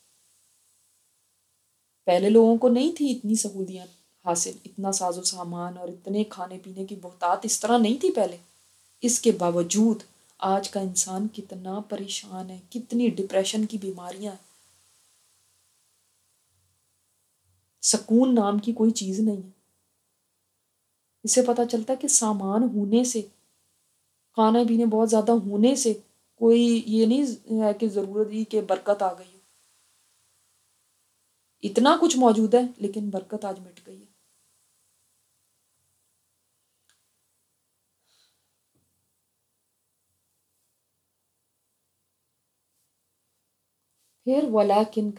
Speaker 1: پہلے لوگوں کو نہیں تھی اتنی سہولیات حاصل، اتنا ساز و سامان اور اتنے کھانے پینے کی بہتات اس طرح نہیں تھی پہلے. اس کے باوجود آج کا انسان کتنا پریشان ہے، کتنی ڈپریشن کی بیماریاں ہیں. سکون نام کی کوئی چیز نہیں ہے. اس سے پتہ چلتا ہے کہ سامان ہونے سے، کھانے پینے بہت زیادہ ہونے سے کوئی یہ نہیں ہے کہ ضرورت ہی کہ برکت آ گئی ہو. اتنا کچھ موجود ہے لیکن برکت آج مٹ گئی ہے. پھر وَلَٰكِن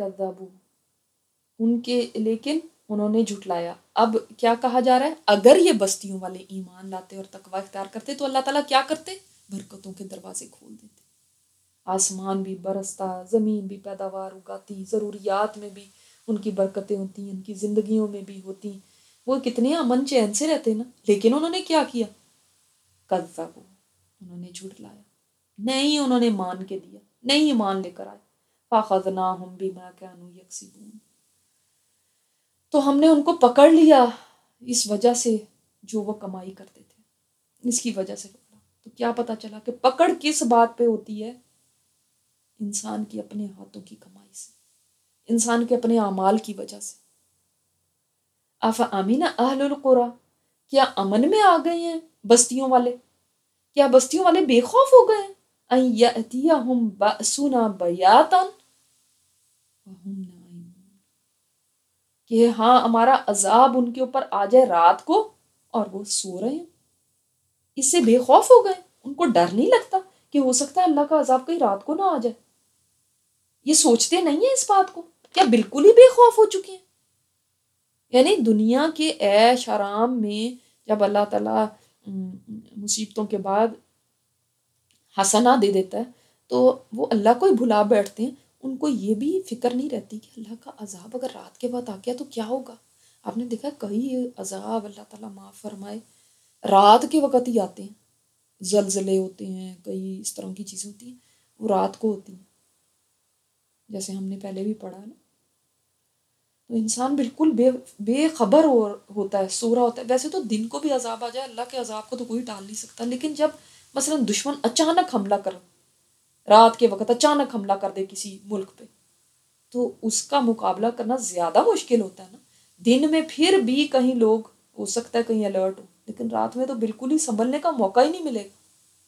Speaker 1: كَذَّبُوا، لیکن انہوں نے جھٹلایا. اب کیا کہا جا رہا ہے؟ اگر یہ بستیوں والے ایمان لاتے اور تقوی اختیار کرتے تو اللہ تعالیٰ کیا کرتے؟ برکتوں کے دروازے کھول دیتے. آسمان بھی برستا، زمین بھی پیداوار اگاتی، ضروریات میں بھی ان کی برکتیں ہوتی، ان کی زندگیوں میں بھی ہوتی. وہ کتنے امن چین سے رہتے نا. لیکن انہوں نے کیا کیا؟ کذبوا، انہوں نے جھٹلایا، نہیں انہوں نے مان کے دیا، نہیں ایمان لے کر آئے. فَأَخَذْنَاهُمْ بِمَا كَانُوا يَكْسِبُونَ، تو ہم نے ان کو پکڑ لیا اس وجہ سے جو وہ کمائی کرتے تھے، اس کی وجہ سے پکڑا. تو کیا پتہ چلا کہ پکڑ کس بات پہ ہوتی ہے؟ انسان کی اپنے ہاتھوں کی کمائی سے، انسان کے اپنے اعمال کی وجہ سے. أَفَأَمِنَ أَهْلُ الْقُرَىٰ، کیا امن میں آ گئے ہیں بستیوں والے؟ کیا بستیوں والے بے خوف ہو گئے ہیں؟ أَن يَأْتِيَهُمْ بَأْسُنَا بَيَاتًا وَهُمْ نَائِمُونَ، کہ ہاں ہمارا عذاب ان کے اوپر آ جائے رات کو اور وہ سو رہے ہیں. اس سے بے خوف ہو گئے، ان کو ڈر نہیں لگتا کہ ہو سکتا ہے اللہ کا عذاب کہیں رات کو نہ آ جائے. یہ سوچتے نہیں ہیں اس بات کو، کیا بالکل ہی بے خوف ہو چکے ہیں؟ یعنی دنیا کے عیش آرام میں جب اللہ تعالیٰ مصیبتوں کے بعد حسنہ دے دیتا ہے تو وہ اللہ کو ہی بھلا بیٹھتے ہیں. ان کو یہ بھی فکر نہیں رہتی کہ اللہ کا عذاب اگر رات کے بعد آ گیا تو کیا ہوگا. آپ نے دیکھا کئی عذاب اللہ تعالیٰ معاف فرمائے رات کے وقت ہی آتے ہیں. زلزلے ہوتے ہیں، کئی اس طرح کی چیزیں ہوتی ہیں وہ رات کو ہوتی ہیں، جیسے ہم نے پہلے بھی پڑھا نا. تو انسان بالکل بے خبر ہوتا ہے، سو رہا ہوتا ہے. ویسے تو دن کو بھی عذاب آ جائے، اللہ کے عذاب کو تو کوئی ٹال نہیں سکتا، لیکن جب مثلا دشمن اچانک حملہ کر، رات کے وقت اچانک حملہ کر دے کسی ملک پہ، تو اس کا مقابلہ کرنا زیادہ مشکل ہوتا ہے نا. دن میں پھر بھی کہیں لوگ ہو سکتا ہے کہیں الرٹ ہو، لیکن رات میں تو بالکل ہی سنبھلنے کا موقع ہی نہیں ملے گا.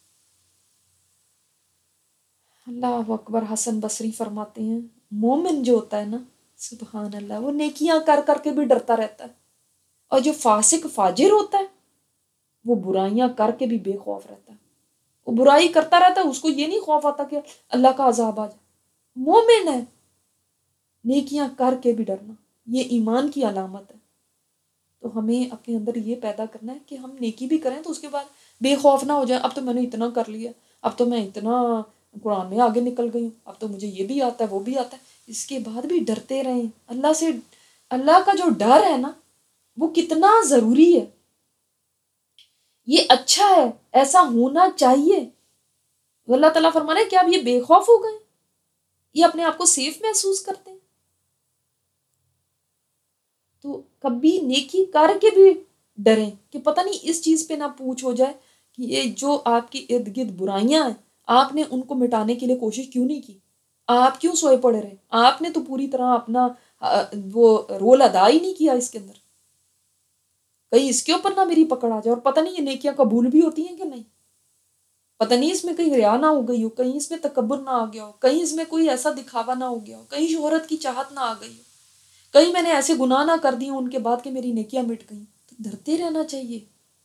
Speaker 1: اللہ اکبر. حسن بصری فرماتے ہیں مومن جو ہوتا ہے نا، سبحان اللہ، وہ نیکیاں کر کر کے بھی ڈرتا رہتا ہے، اور جو فاسق فاجر ہوتا ہے وہ برائیاں کر کے بھی بے خوف رہتا ہے. وہ برائی کرتا رہتا ہے، اس کو یہ نہیں خوف آتا کہ اللہ کا عذاب آ جائے. مومن ہے نیکیاں کر کے بھی ڈرنا، یہ ایمان کی علامت ہے. تو ہمیں اپنے اندر یہ پیدا کرنا ہے کہ ہم نیکی بھی کریں تو اس کے بعد بے خوف نہ ہو جائیں. اب تو میں نے اتنا کر لیا, اب تو میں اتنا قرآن میں آگے نکل گئی ہوں, اب تو مجھے یہ بھی آتا ہے وہ بھی آتا ہے. اس کے بعد بھی ڈرتے رہیں اللہ سے. اللہ کا جو ڈر ہے نا وہ کتنا ضروری ہے, یہ اچھا ہے, ایسا ہونا چاہیے. اللہ تعالیٰ فرمانا ہے کہ آپ یہ بے خوف ہو گئے, یہ اپنے آپ کو سیف محسوس کرتے ہیں. تو کبھی نیکی کر کے بھی ڈریں کہ پتہ نہیں اس چیز پہ نہ پوچھ ہو جائے کہ یہ جو آپ کی ارد گرد برائیاں ہیں آپ نے ان کو مٹانے کے لیے کوشش کیوں نہیں کی, آپ کیوں سوئے پڑے رہے, آپ نے تو پوری طرح اپنا وہ رول ادا ہی نہیں کیا اس کے اندر. کہیں اس کے اوپر نہ میری پکڑ آ جائے اور پتہ نہیں یہ نیکیاں قبول بھی ہوتی ہیں کہ نہیں, پتہ نہیں اس میں کہیں ریا نہ ہو گئی ہو, کہیں اس میں تکبر نہ آ گیا ہو, کہیں اس میں کوئی ایسا دکھاوا نہ ہو گیا ہو, کہیں شہرت کی چاہت نہ آ گئی ہو, کہیں میں نے ایسے گناہ نہ کر دیے ان کے بعد کہ میری نیکیاں مٹ گئیں. تو ڈرتے رہنا چاہیے.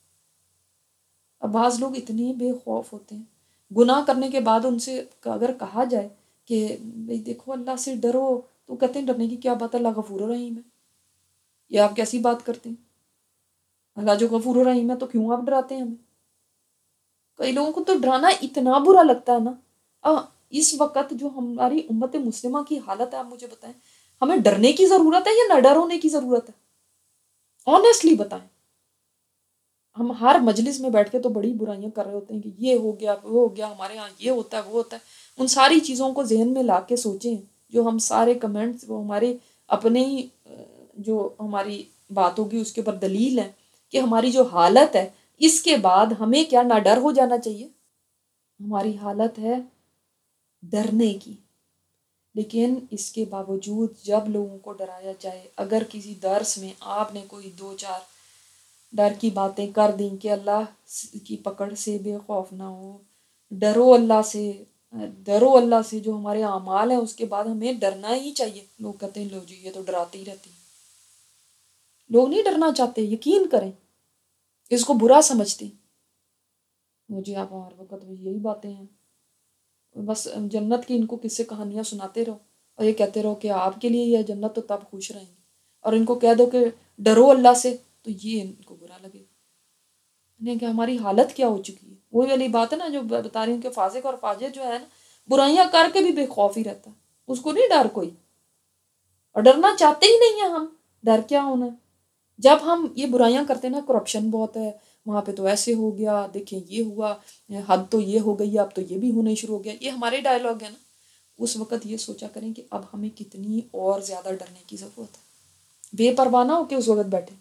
Speaker 1: اب بعض لوگ اتنے بے خوف ہوتے ہیں, گناہ کرنے کے بعد ان سے اگر کہا جائے کہ بھئی دیکھو اللہ سے ڈرو, تو کہتے ہیں ڈرنے کی کیا بات ہے, اللہ غفور رحیم ہے. یہ آپ کیسی بات کرتے ہیں, اللہ جو غفور رحیم ہے تو کیوں آپ ڈراتے ہیں ہمیں. کئی لوگوں کو تو ڈرانا اتنا برا لگتا ہے نا. اس وقت جو ہماری امت مسلمہ کی حالت ہے, آپ مجھے بتائیں ہمیں ڈرنے کی ضرورت ہے یا نہ ڈر ہونے کی ضرورت ہے؟ آنیسٹلی بتائیں. ہم ہر مجلس میں بیٹھ کے تو بڑی برائیاں کر رہے ہوتے ہیں کہ یہ ہو گیا وہ ہو گیا, ہمارے ہاں یہ ہوتا ہے وہ ہوتا ہے. ان ساری چیزوں کو ذہن میں لا کے سوچیں, جو ہم سارے کمنٹس وہ ہمارے اپنے ہی جو ہماری بات ہوگی اس کے اوپر دلیل ہے کہ ہماری جو حالت ہے اس کے بعد ہمیں کیا نہ ڈر ہو جانا چاہیے. ہماری حالت ہے ڈرنے کی, لیکن اس کے باوجود جب لوگوں کو ڈرایا جائے, اگر کسی درس میں آپ نے کوئی 2-4 ڈر کی باتیں کر دیں کہ اللہ کی پکڑ سے بے خوف نہ ہو, ڈرو اللہ سے, ڈرو اللہ سے, جو ہمارے اعمال ہیں اس کے بعد ہمیں ڈرنا ہی چاہیے. لوگ کہتے ہیں لو جی یہ تو ڈراتے ہی رہتی ہیں. لوگ نہیں ڈرنا چاہتے, یقین کریں, اس کو برا سمجھتے ہیں. مجھے آپ ہر وقت یہی باتیں ہیں, بس جنت کی ان کو قصے کہانیاں سناتے رہو اور یہ کہتے رہو کہ آپ کے لیے یہ جنت تو تب خوش رہیں گے, اور ان کو کہہ دو کہ ڈرو اللہ سے تو یہ ان کو برا لگے. کہ ہماری حالت کیا ہو چکی ہے. وہی والی بات ہے نا جو بتا رہی ہوں کہ فاسق اور فاجر جو ہے نا برائیاں کر کے بھی بے خوف ہی رہتا ہے, اس کو نہیں ڈر کوئی, اور ڈرنا چاہتے ہی نہیں ہیں ہم. ڈر کیا ہونا ہے جب ہم یہ برائیاں کرتے ہیں نا, کرپشن بہت ہے وہاں پہ تو ایسے ہو گیا, دیکھیں یہ ہوا, حد تو یہ ہو گئی, اب تو یہ بھی ہونا شروع ہو گیا, یہ ہمارے ڈائلاگ ہے نا. اس وقت یہ سوچا کریں کہ اب ہمیں کتنی اور زیادہ ڈرنے کی ضرورت ہے, بے پرواہ نہ ہو کے اس وقت بیٹھے.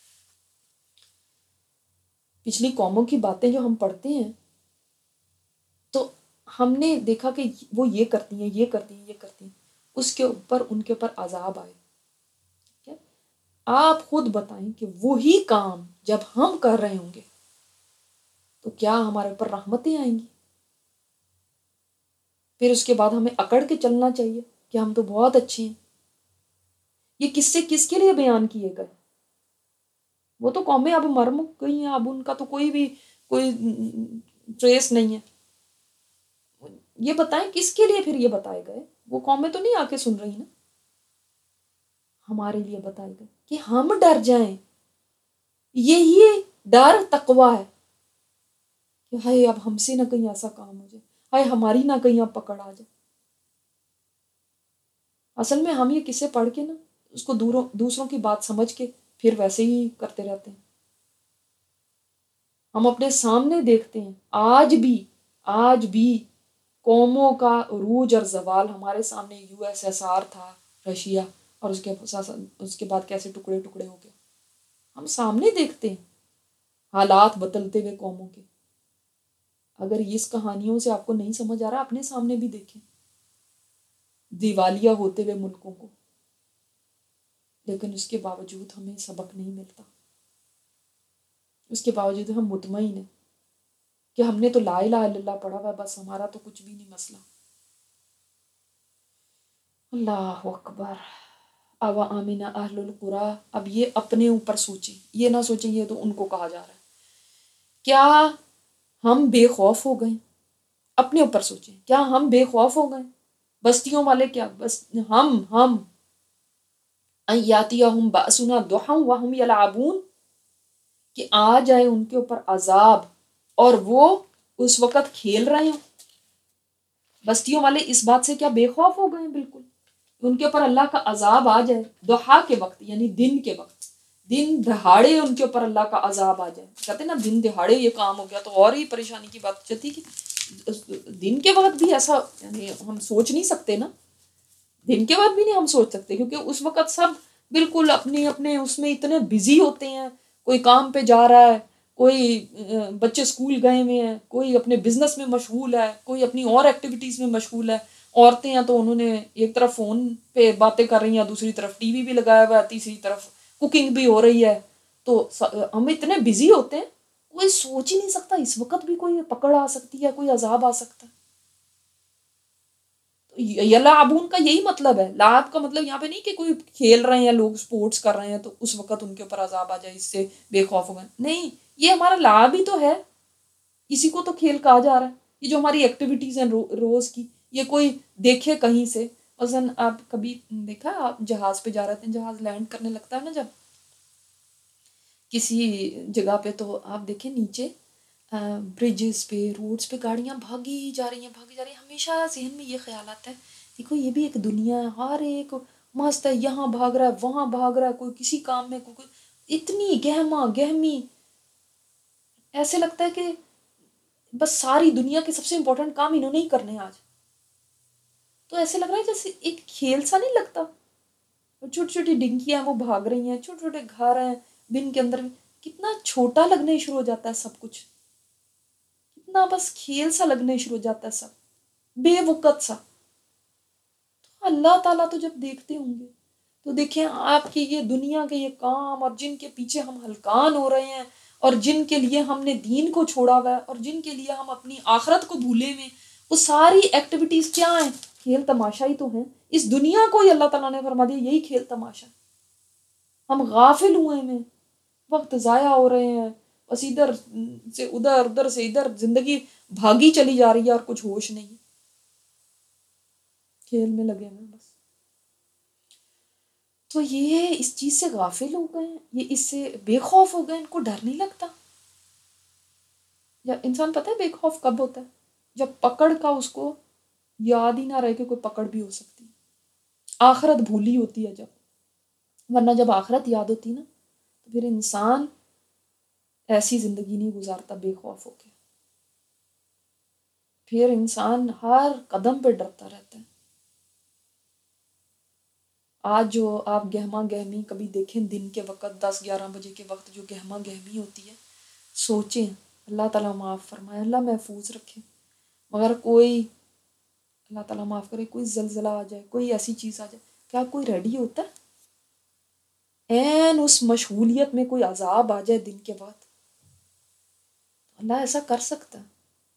Speaker 1: پچھلی قوموں کی باتیں جو ہم پڑھتے ہیں تو ہم نے دیکھا کہ وہ یہ کرتی ہیں یہ کرتی ہیں یہ کرتی ہیں, اس کے اوپر ان کے اوپر عذاب آئے. آپ خود بتائیں کہ وہی کام جب ہم کر رہے ہوں گے تو کیا ہمارے اوپر رحمتیں آئیں گی؟ پھر اس کے بعد ہمیں اکڑ کے چلنا چاہیے کہ ہم تو بہت اچھے ہیں. یہ قصے کس کے لیے بیان کیے گئے؟ وہ تو قومیں اب مر گئی ہیں, اب ان کا تو کوئی ٹریس نہیں ہے. یہ بتائیں کس کے لیے پھر یہ بتائے گئے؟ وہ قومیں تو نہیں آ کے سن رہی نا, ہمارے لیے بتائے گئے کہ ہم ڈر جائیں. یہی ڈر تقویٰ ہے کہ ہائے اب ہم سے نہ کہیں ایسا کام ہو جائے, ہائے ہماری نہ کہیں اب پکڑ آ جائے. اصل میں ہم یہ قصے پڑھ کے نا اس کو دوسروں کی بات سمجھ کے پھر ویسے ہی کرتے رہتے ہیں. ہم اپنے سامنے دیکھتے ہیں آج بھی قوموں کا عروج اور زوال. ہمارے سامنے USSR تھا, رشیا, اور اس کے بعد کیسے ٹکڑے ٹکڑے ہو گئے. ہم سامنے دیکھتے ہیں حالات بدلتے ہوئے قوموں کے. اگر اس کہانیوں سے آپ کو نہیں سمجھ آ رہا, اپنے سامنے بھی دیکھیں دیوالیہ ہوتے ہوئے ملکوں کو, لیکن اس کے باوجود ہمیں سبق نہیں ملتا. اس کے باوجود ہم مطمئن ہیں کہ ہم نے تو لا الہ الا اللہ پڑھا ہوا, بس ہمارا تو کچھ بھی نہیں مسئلہ. اللہ اکبر. او آمن اہل القری. اب یہ اپنے اوپر سوچیں, یہ نہ سوچیں یہ تو ان کو کہا جا رہا ہے. کیا ہم بے خوف ہو گئے؟ اپنے اوپر سوچیں, کیا ہم بے خوف ہو گئے؟ بستیوں والے کیا, بس ہم ان یاتیہم بأسنا ضحی وہم یلعبون، کہ آ جائے ان کے اوپر عذاب اور وہ اس وقت کھیل رہے ہوں۔ بستیوں والے اس بات سے کیا بے خوف ہو گئے ہیں؟ بالکل ان کے اوپر اللہ کا عذاب آ جائے ضحیٰ کے وقت، یعنی دن کے وقت، دن دہاڑے ان کے اوپر اللہ کا عذاب آ جائے۔ کہتے ہیں نا دن دہاڑے یہ کام ہو گیا تو اور ہی پریشانی کی بات چلتی کہ دن کے وقت بھی ایسا، یعنی ہم سوچ نہیں سکتے نا، دن کے وقت بھی نہیں ہم سوچ سکتے، کیونکہ اس وقت سب بالکل اپنے اپنے اس میں اتنے بزی ہوتے ہیں، کوئی کام پہ جا رہا ہے، کوئی بچے اسکول گئے ہوئے ہیں، کوئی اپنے بزنس میں مشغول ہے، کوئی اپنی اور ایکٹیویٹیز میں مشغول ہے۔ عورتیں ہیں تو انہوں نے ایک طرف فون پہ باتیں کر رہی ہیں، دوسری طرف ٹی وی بھی لگایا ہوا ہے، تیسری طرف کوکنگ بھی ہو رہی ہے، تو ہم اتنے بزی ہوتے ہیں کوئی سوچ ہی نہیں سکتا اس وقت بھی کوئی پکڑ آ سکتی ہے، کوئی عذاب آ سکتا ہے۔ یلعبون کا یہی مطلب ہے، لعب کا مطلب یہاں پہ نہیں کہ کوئی کھیل رہے ہیں لوگ، سپورٹس کر رہے ہیں تو اس وقت ان کے اوپر عذاب آ جائے، اس سے بے خوف ہو گئے، نہیں، یہ ہمارا لعب ہی تو ہے، اسی کو تو کھیل کہا جا رہا ہے۔ یہ جو ہماری ایکٹیویٹیز ہیں روز کی، یہ کوئی دیکھے کہیں سے، مثلاً آپ کبھی دیکھا آپ جہاز پہ جا رہے تھے، جہاز لینڈ کرنے لگتا ہے نا جب کسی جگہ پہ، تو آپ دیکھیں نیچے برجز پہ، روڈس پہ گاڑیاں بھاگی جا رہی ہیں بھاگی جا رہی ہیں، ہمیشہ ذہن میں یہ خیال آتا ہے دیکھو یہ بھی ایک دنیا ہے، ہر ایک مست ہے، یہاں بھاگ رہا ہے وہاں بھاگ رہا ہے، کوئی کسی کام میں، کوئی اتنی گہما گہمی، ایسے لگتا ہے کہ بس ساری دنیا کے سب سے امپورٹنٹ کام انہوں نے ہی کرنے ہیں آج، تو ایسے لگ رہا ہے جیسے ایک کھیل سا نہیں لگتا، چھوٹی چھوٹی ڈنکیاں وہ بھاگ رہی ہیں، چھوٹے چھوٹے گھر ہیں بن کے اندر، کتنا چھوٹا لگنے شروع ہو جاتا ہے سب کچھ، کتنا بس کھیل سا لگنے شروع ہو جاتا ہے سب، بے وقت سا۔ تو اللہ تعالیٰ تو جب دیکھتے ہوں گے تو دیکھیں آپ کی یہ دنیا کے یہ کام، اور جن کے پیچھے ہم ہلکان ہو رہے ہیں، اور جن کے لیے ہم نے دین کو چھوڑا ہوا ہے، اور جن کے لیے ہم اپنی آخرت کو بھولے ہوئے، وہ ساری ایکٹیویٹیز کیا ہیں؟ کھیل تماشا ہی تو ہیں۔ اس دنیا کو ہی اللہ تعالیٰ نے فرما دیا یہی کھیل تماشا، ہم غافل ہوئے ہیں، وقت ضائع ہو رہے ہیں، بس ادھر سے ادھر ادھر سے ادھر زندگی بھاگی چلی جا رہی ہے اور کچھ ہوش نہیں، کھیل میں لگے ہوئے بس۔ تو یہ اس چیز سے غافل ہو گئے ہیں، یہ اس سے بے خوف ہو گئے، ان کو ڈر نہیں لگتا۔ یا انسان پتہ ہے بے خوف کب ہوتا ہے؟ جب پکڑ کا اس کو یاد ہی نہ رہے کہ کوئی پکڑ بھی ہو سکتی، آخرت بھولی ہوتی ہے جب، ورنہ جب آخرت یاد ہوتی نا تو پھر انسان ایسی زندگی نہیں گزارتا بے خوف ہو کے، پھر انسان ہر قدم پہ ڈرتا رہتا ہے۔ آج جو آپ گہما گہمی کبھی دیکھیں دن کے وقت 10-11 بجے کے وقت جو گہما گہمی ہوتی ہے، سوچیں، اللہ تعالیٰ معاف فرمائے، اللہ محفوظ رکھے، مگر کوئی، اللہ تعالیٰ معاف کرے، کوئی زلزلہ آ جائے، کوئی ایسی چیز آ جائے، کیا کوئی ریڈی ہوتا ہے؟ این اس مشغولیت میں کوئی عذاب آ جائے دن کے بعد، اللہ ایسا کر سکتا ہے؟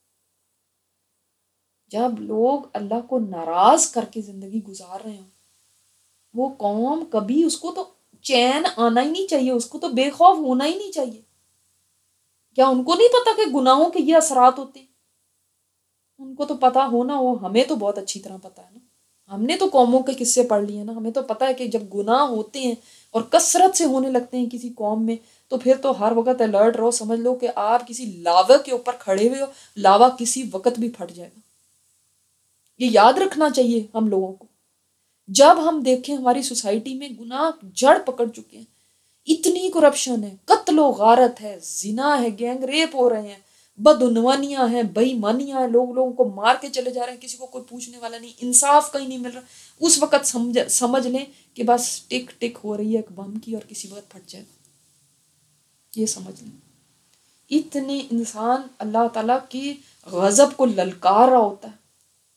Speaker 1: جب لوگ اللہ کو ناراض کر کے زندگی گزار رہے ہوں، وہ قوم کبھی، اس کو تو چین آنا ہی نہیں چاہیے، اس کو تو بے خوف ہونا ہی نہیں چاہیے۔ کیا ان کو نہیں پتا کہ گناہوں کے یہ اثرات ہوتے ہیں؟ ان کو تو پتا ہونا، وہ ہمیں تو بہت اچھی طرح پتا ہے نا، ہم نے تو قوموں کے قصے پڑھ لیے نا، ہمیں تو پتا ہے کہ جب گناہ ہوتے ہیں اور کثرت سے ہونے لگتے ہیں کسی قوم میں، تو پھر تو ہر وقت الرٹ رہو، سمجھ لو کہ آپ کسی لاوا کے اوپر کھڑے ہوئے ہو، لاوا کسی وقت بھی پھٹ جائے گا۔ یہ یاد رکھنا چاہیے ہم لوگوں کو۔ جب ہم دیکھیں ہماری سوسائٹی میں گناہ جڑ پکڑ چکے ہیں، اتنی کرپشن ہے، قتل و غارت ہے، زنا ہے، گینگ ریپ ہو رہے ہیں، بدعنوانیاں ہیں، بے ایمانیاں ہیں، لوگ لوگوں کو مار کے چلے جا رہے ہیں، کسی کو کوئی پوچھنے والا نہیں، انصاف کہیں نہیں مل رہا، اس وقت سمجھ لیں کہ بس ٹک ٹک ہو رہی ہے ایک بم کی اور کسی وقت پھٹ جائے گا، یہ سمجھ لیں۔ اتنے انسان اللہ تعالیٰ کی غضب کو للکار رہا ہوتا ہے۔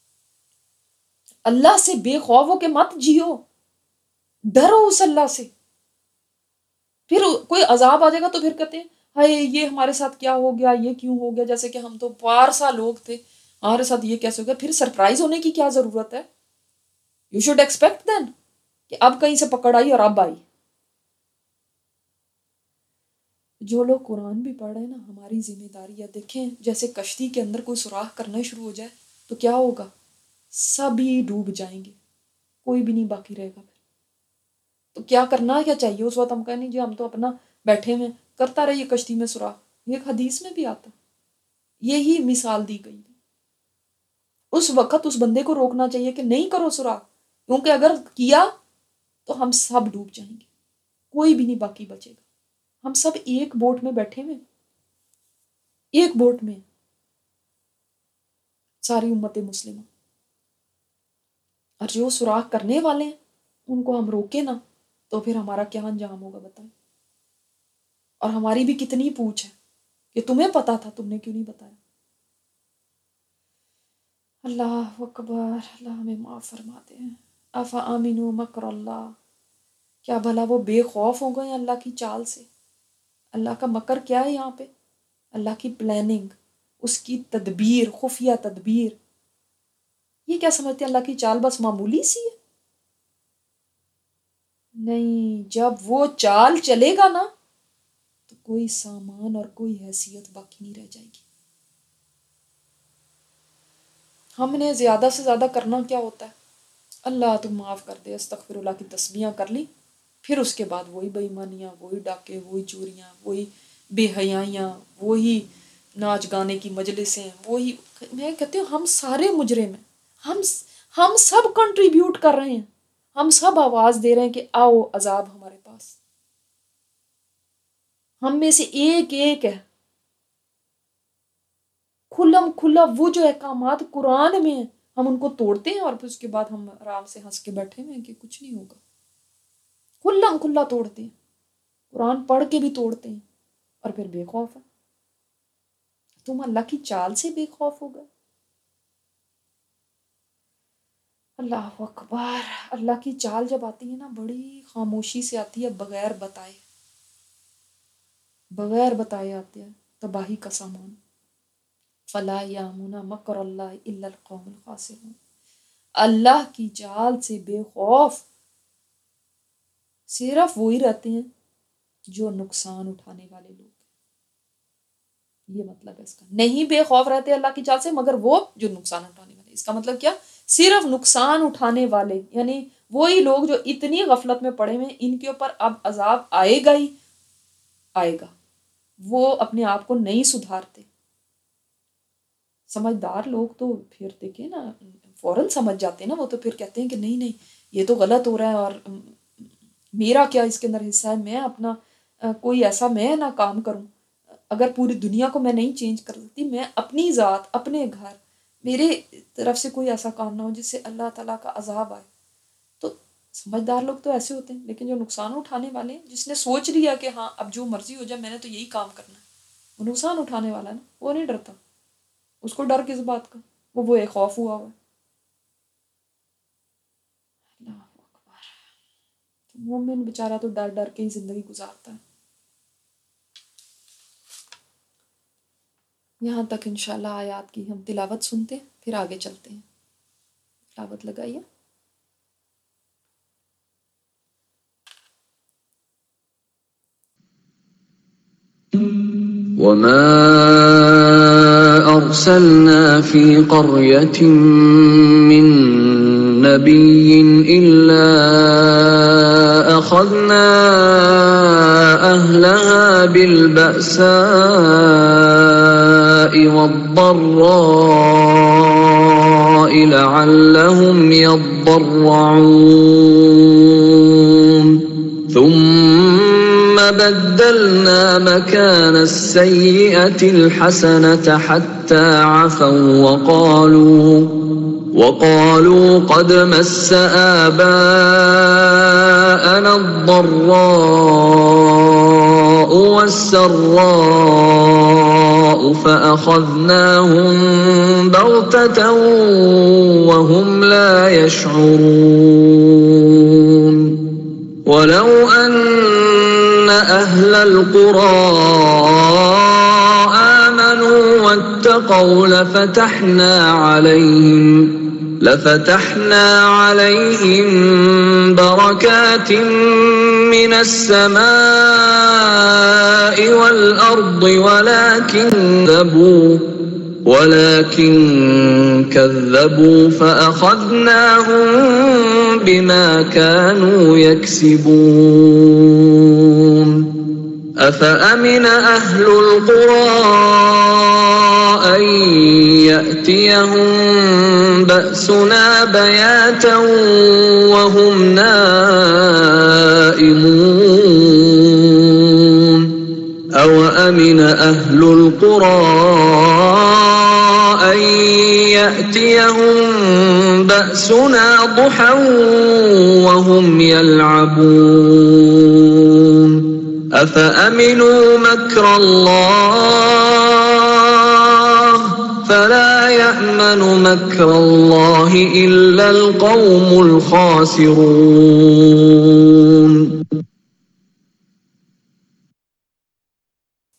Speaker 1: اللہ سے بے خوف ہو کے مت جیو، ڈرو اس اللہ سے۔ پھر کوئی عذاب آ جائے گا تو پھر کہتے ہیں ہائے یہ ہمارے ساتھ کیا ہو گیا، یہ کیوں ہو گیا، جیسے کہ ہم تو پارسا لوگ تھے، ہمارے ساتھ یہ کیسے ہو گیا۔ پھر سرپرائز ہونے کی کیا ضرورت ہے؟ یو شوڈ ایکسپیکٹ دین کہ اب کہیں سے پکڑ آئی اور اب آئی۔ جو لوگ قرآن بھی پڑھ رہے ہیں نا، ہماری ذمہ داری ہے، دیکھیں جیسے کشتی کے اندر کوئی سوراخ کرنا شروع ہو جائے تو کیا ہوگا؟ سبھی ڈوب جائیں گے، کوئی بھی نہیں باقی رہے گا۔ تو کیا کرنا کیا چاہیے اس وقت؟ ہم کہیں نہیں جی ہم تو اپنا بیٹھے ہوئے کرتا رہیے کشتی میں سوراخ، یہ ایک حدیث میں بھی آتا، یہی مثال دی گئی ہے۔ اس وقت اس بندے کو روکنا چاہیے کہ نہیں کرو سوراخ، کیونکہ اگر کیا تو ہم سب ڈوب جائیں گے، کوئی بھی نہیں باقی بچے گا۔ ہم سب ایک بوٹ میں بیٹھے ہوئے، ایک بوٹ میں ساری امت مسلمہ، اور جو سوراخ کرنے والے ہیں ان کو ہم روکے نا تو پھر ہمارا کیا انجام ہوگا بتائیں؟ اور ہماری بھی کتنی پوچھ ہے کہ تمہیں پتا تھا تم نے کیوں نہیں بتایا۔ اللہ اکبر، اللہ ہمیں معاف فرماتے ہیں۔ افامنوا مکر اللہ، کیا بھلا وہ بے خوف ہو گئے اللہ کی چال سے؟ اللہ کا مکر کیا ہے یہاں پہ؟ اللہ کی پلاننگ، اس کی تدبیر، خفیہ تدبیر۔ یہ کیا سمجھتے ہیں اللہ کی چال بس معمولی سی ہے؟ نہیں، جب وہ چال چلے گا نا تو کوئی سامان اور کوئی حیثیت باقی نہیں رہ جائے گی۔ ہم نے زیادہ سے زیادہ کرنا کیا ہوتا ہے؟ اللہ تم معاف کر دے، استغفر اللہ کی تسبیحاں کر لی، پھر اس کے بعد وہی بے ایمانیاں، وہی ڈاکے، وہی چوریاں، وہی بے حیائیاں، وہی ناچ گانے کی مجلسیں، وہی۔ میں کہتی ہوں ہم سارے مجرم ہیں، ہم سب کنٹریبیوٹ کر رہے ہیں، ہم سب آواز دے رہے ہیں کہ آؤ عذاب ہمارے پاس۔ ہم میں سے ایک ایک ہے کھلم کھلا وہ جو احکامات قرآن میں ہیں ہم ان کو توڑتے ہیں، اور پھر اس کے بعد ہم آرام سے ہنس کے بیٹھے ہوئے ہیں کہ کچھ نہیں ہوگا۔ کھلم کھلا توڑتے ہیں، قرآن پڑھ کے بھی توڑتے ہیں، اور پھر بے خوف ہے۔ تم اللہ کی چال سے بے خوف ہو گئے؟ اللہ اکبر۔ اللہ کی چال جب آتی ہے نا بڑی خاموشی سے آتی ہے، بغیر بتائے، بغیر بتائے آتے ہیں، تباہی کا سامان۔ فلا یامن مکر اللہ الا القوم الخاسرون۔ اللہ کی چال سے بے خوف صرف وہی رہتے ہیں جو نقصان اٹھانے والے لوگ ہیں۔ یہ مطلب ہے اس کا، نہیں بے خوف رہتے اللہ کی چال سے مگر وہ جو نقصان اٹھانے والے۔ اس کا مطلب کیا؟ صرف نقصان اٹھانے والے، یعنی وہی لوگ جو اتنی غفلت میں پڑے ہوئے، ان کے اوپر اب عذاب آئے گا ہی آئے گا، وہ اپنے آپ کو نہیں سدھارتے۔ سمجھدار لوگ تو پھر دیکھیں نا فوراً سمجھ جاتے ہیں نا، وہ تو پھر کہتے ہیں کہ نہیں نہیں یہ تو غلط ہو رہا ہے، اور میرا کیا اس کے اندر حصہ ہے، میں اپنا کوئی ایسا میں نہ کام کروں، اگر پوری دنیا کو میں نہیں چینج کر سکتی، میں اپنی ذات، اپنے گھر، میرے طرف سے کوئی ایسا کام نہ ہو جس سے اللہ تعالیٰ کا عذاب آئے۔ تو سمجھدار لوگ تو ایسے ہوتے ہیں، لیکن جو نقصان اٹھانے والے ہیں، جس نے سوچ لیا کہ ہاں اب جو مرضی ہو جائے میں نے تو یہی کام کرنا ہے، وہ نقصان اٹھانے والا ہے نا، وہ نہیں ڈرتا۔ اس کو ڈر کس بات کا؟ وہ ایک خوف ہوا ہوا ہے۔ اللہ اکبر۔ مومن بیچارہ تو ڈر ڈر کے ہی زندگی گزارتا ہے۔ یہاں تک انشاءاللہ آیات کی ہم تلاوت سنتے ہیں، پھر آگے چلتے ہیں۔ تلاوت لگائیے۔
Speaker 2: وما أرسلنا في قرية من نبي إلا أخذنا أهلها بالبأساء والضراء لعلهم يضرعون ثم بدلنا مكان السيئة الحسنة حتى عفوا وقالوا قد مس آباءنا الضراء والسراء فأخذناهم بغتة وهم لا يشعرون ولو أن أهل القرى آمنوا واتقوا لفتحنا عليهم بركات من السماء والأرض ولكن كذبوا فأخذناهم بما كانوا يكسبون أفأمن أهل القرى أن يأتيهم بأسنا بياتا وهم نائمون أوأمن أهل القرى أن يأتيهم بأسنا ضحى وهم يلعبون أفأمنوا مكر الله فلا يأمن مكر الله إلا القوم الخاسرون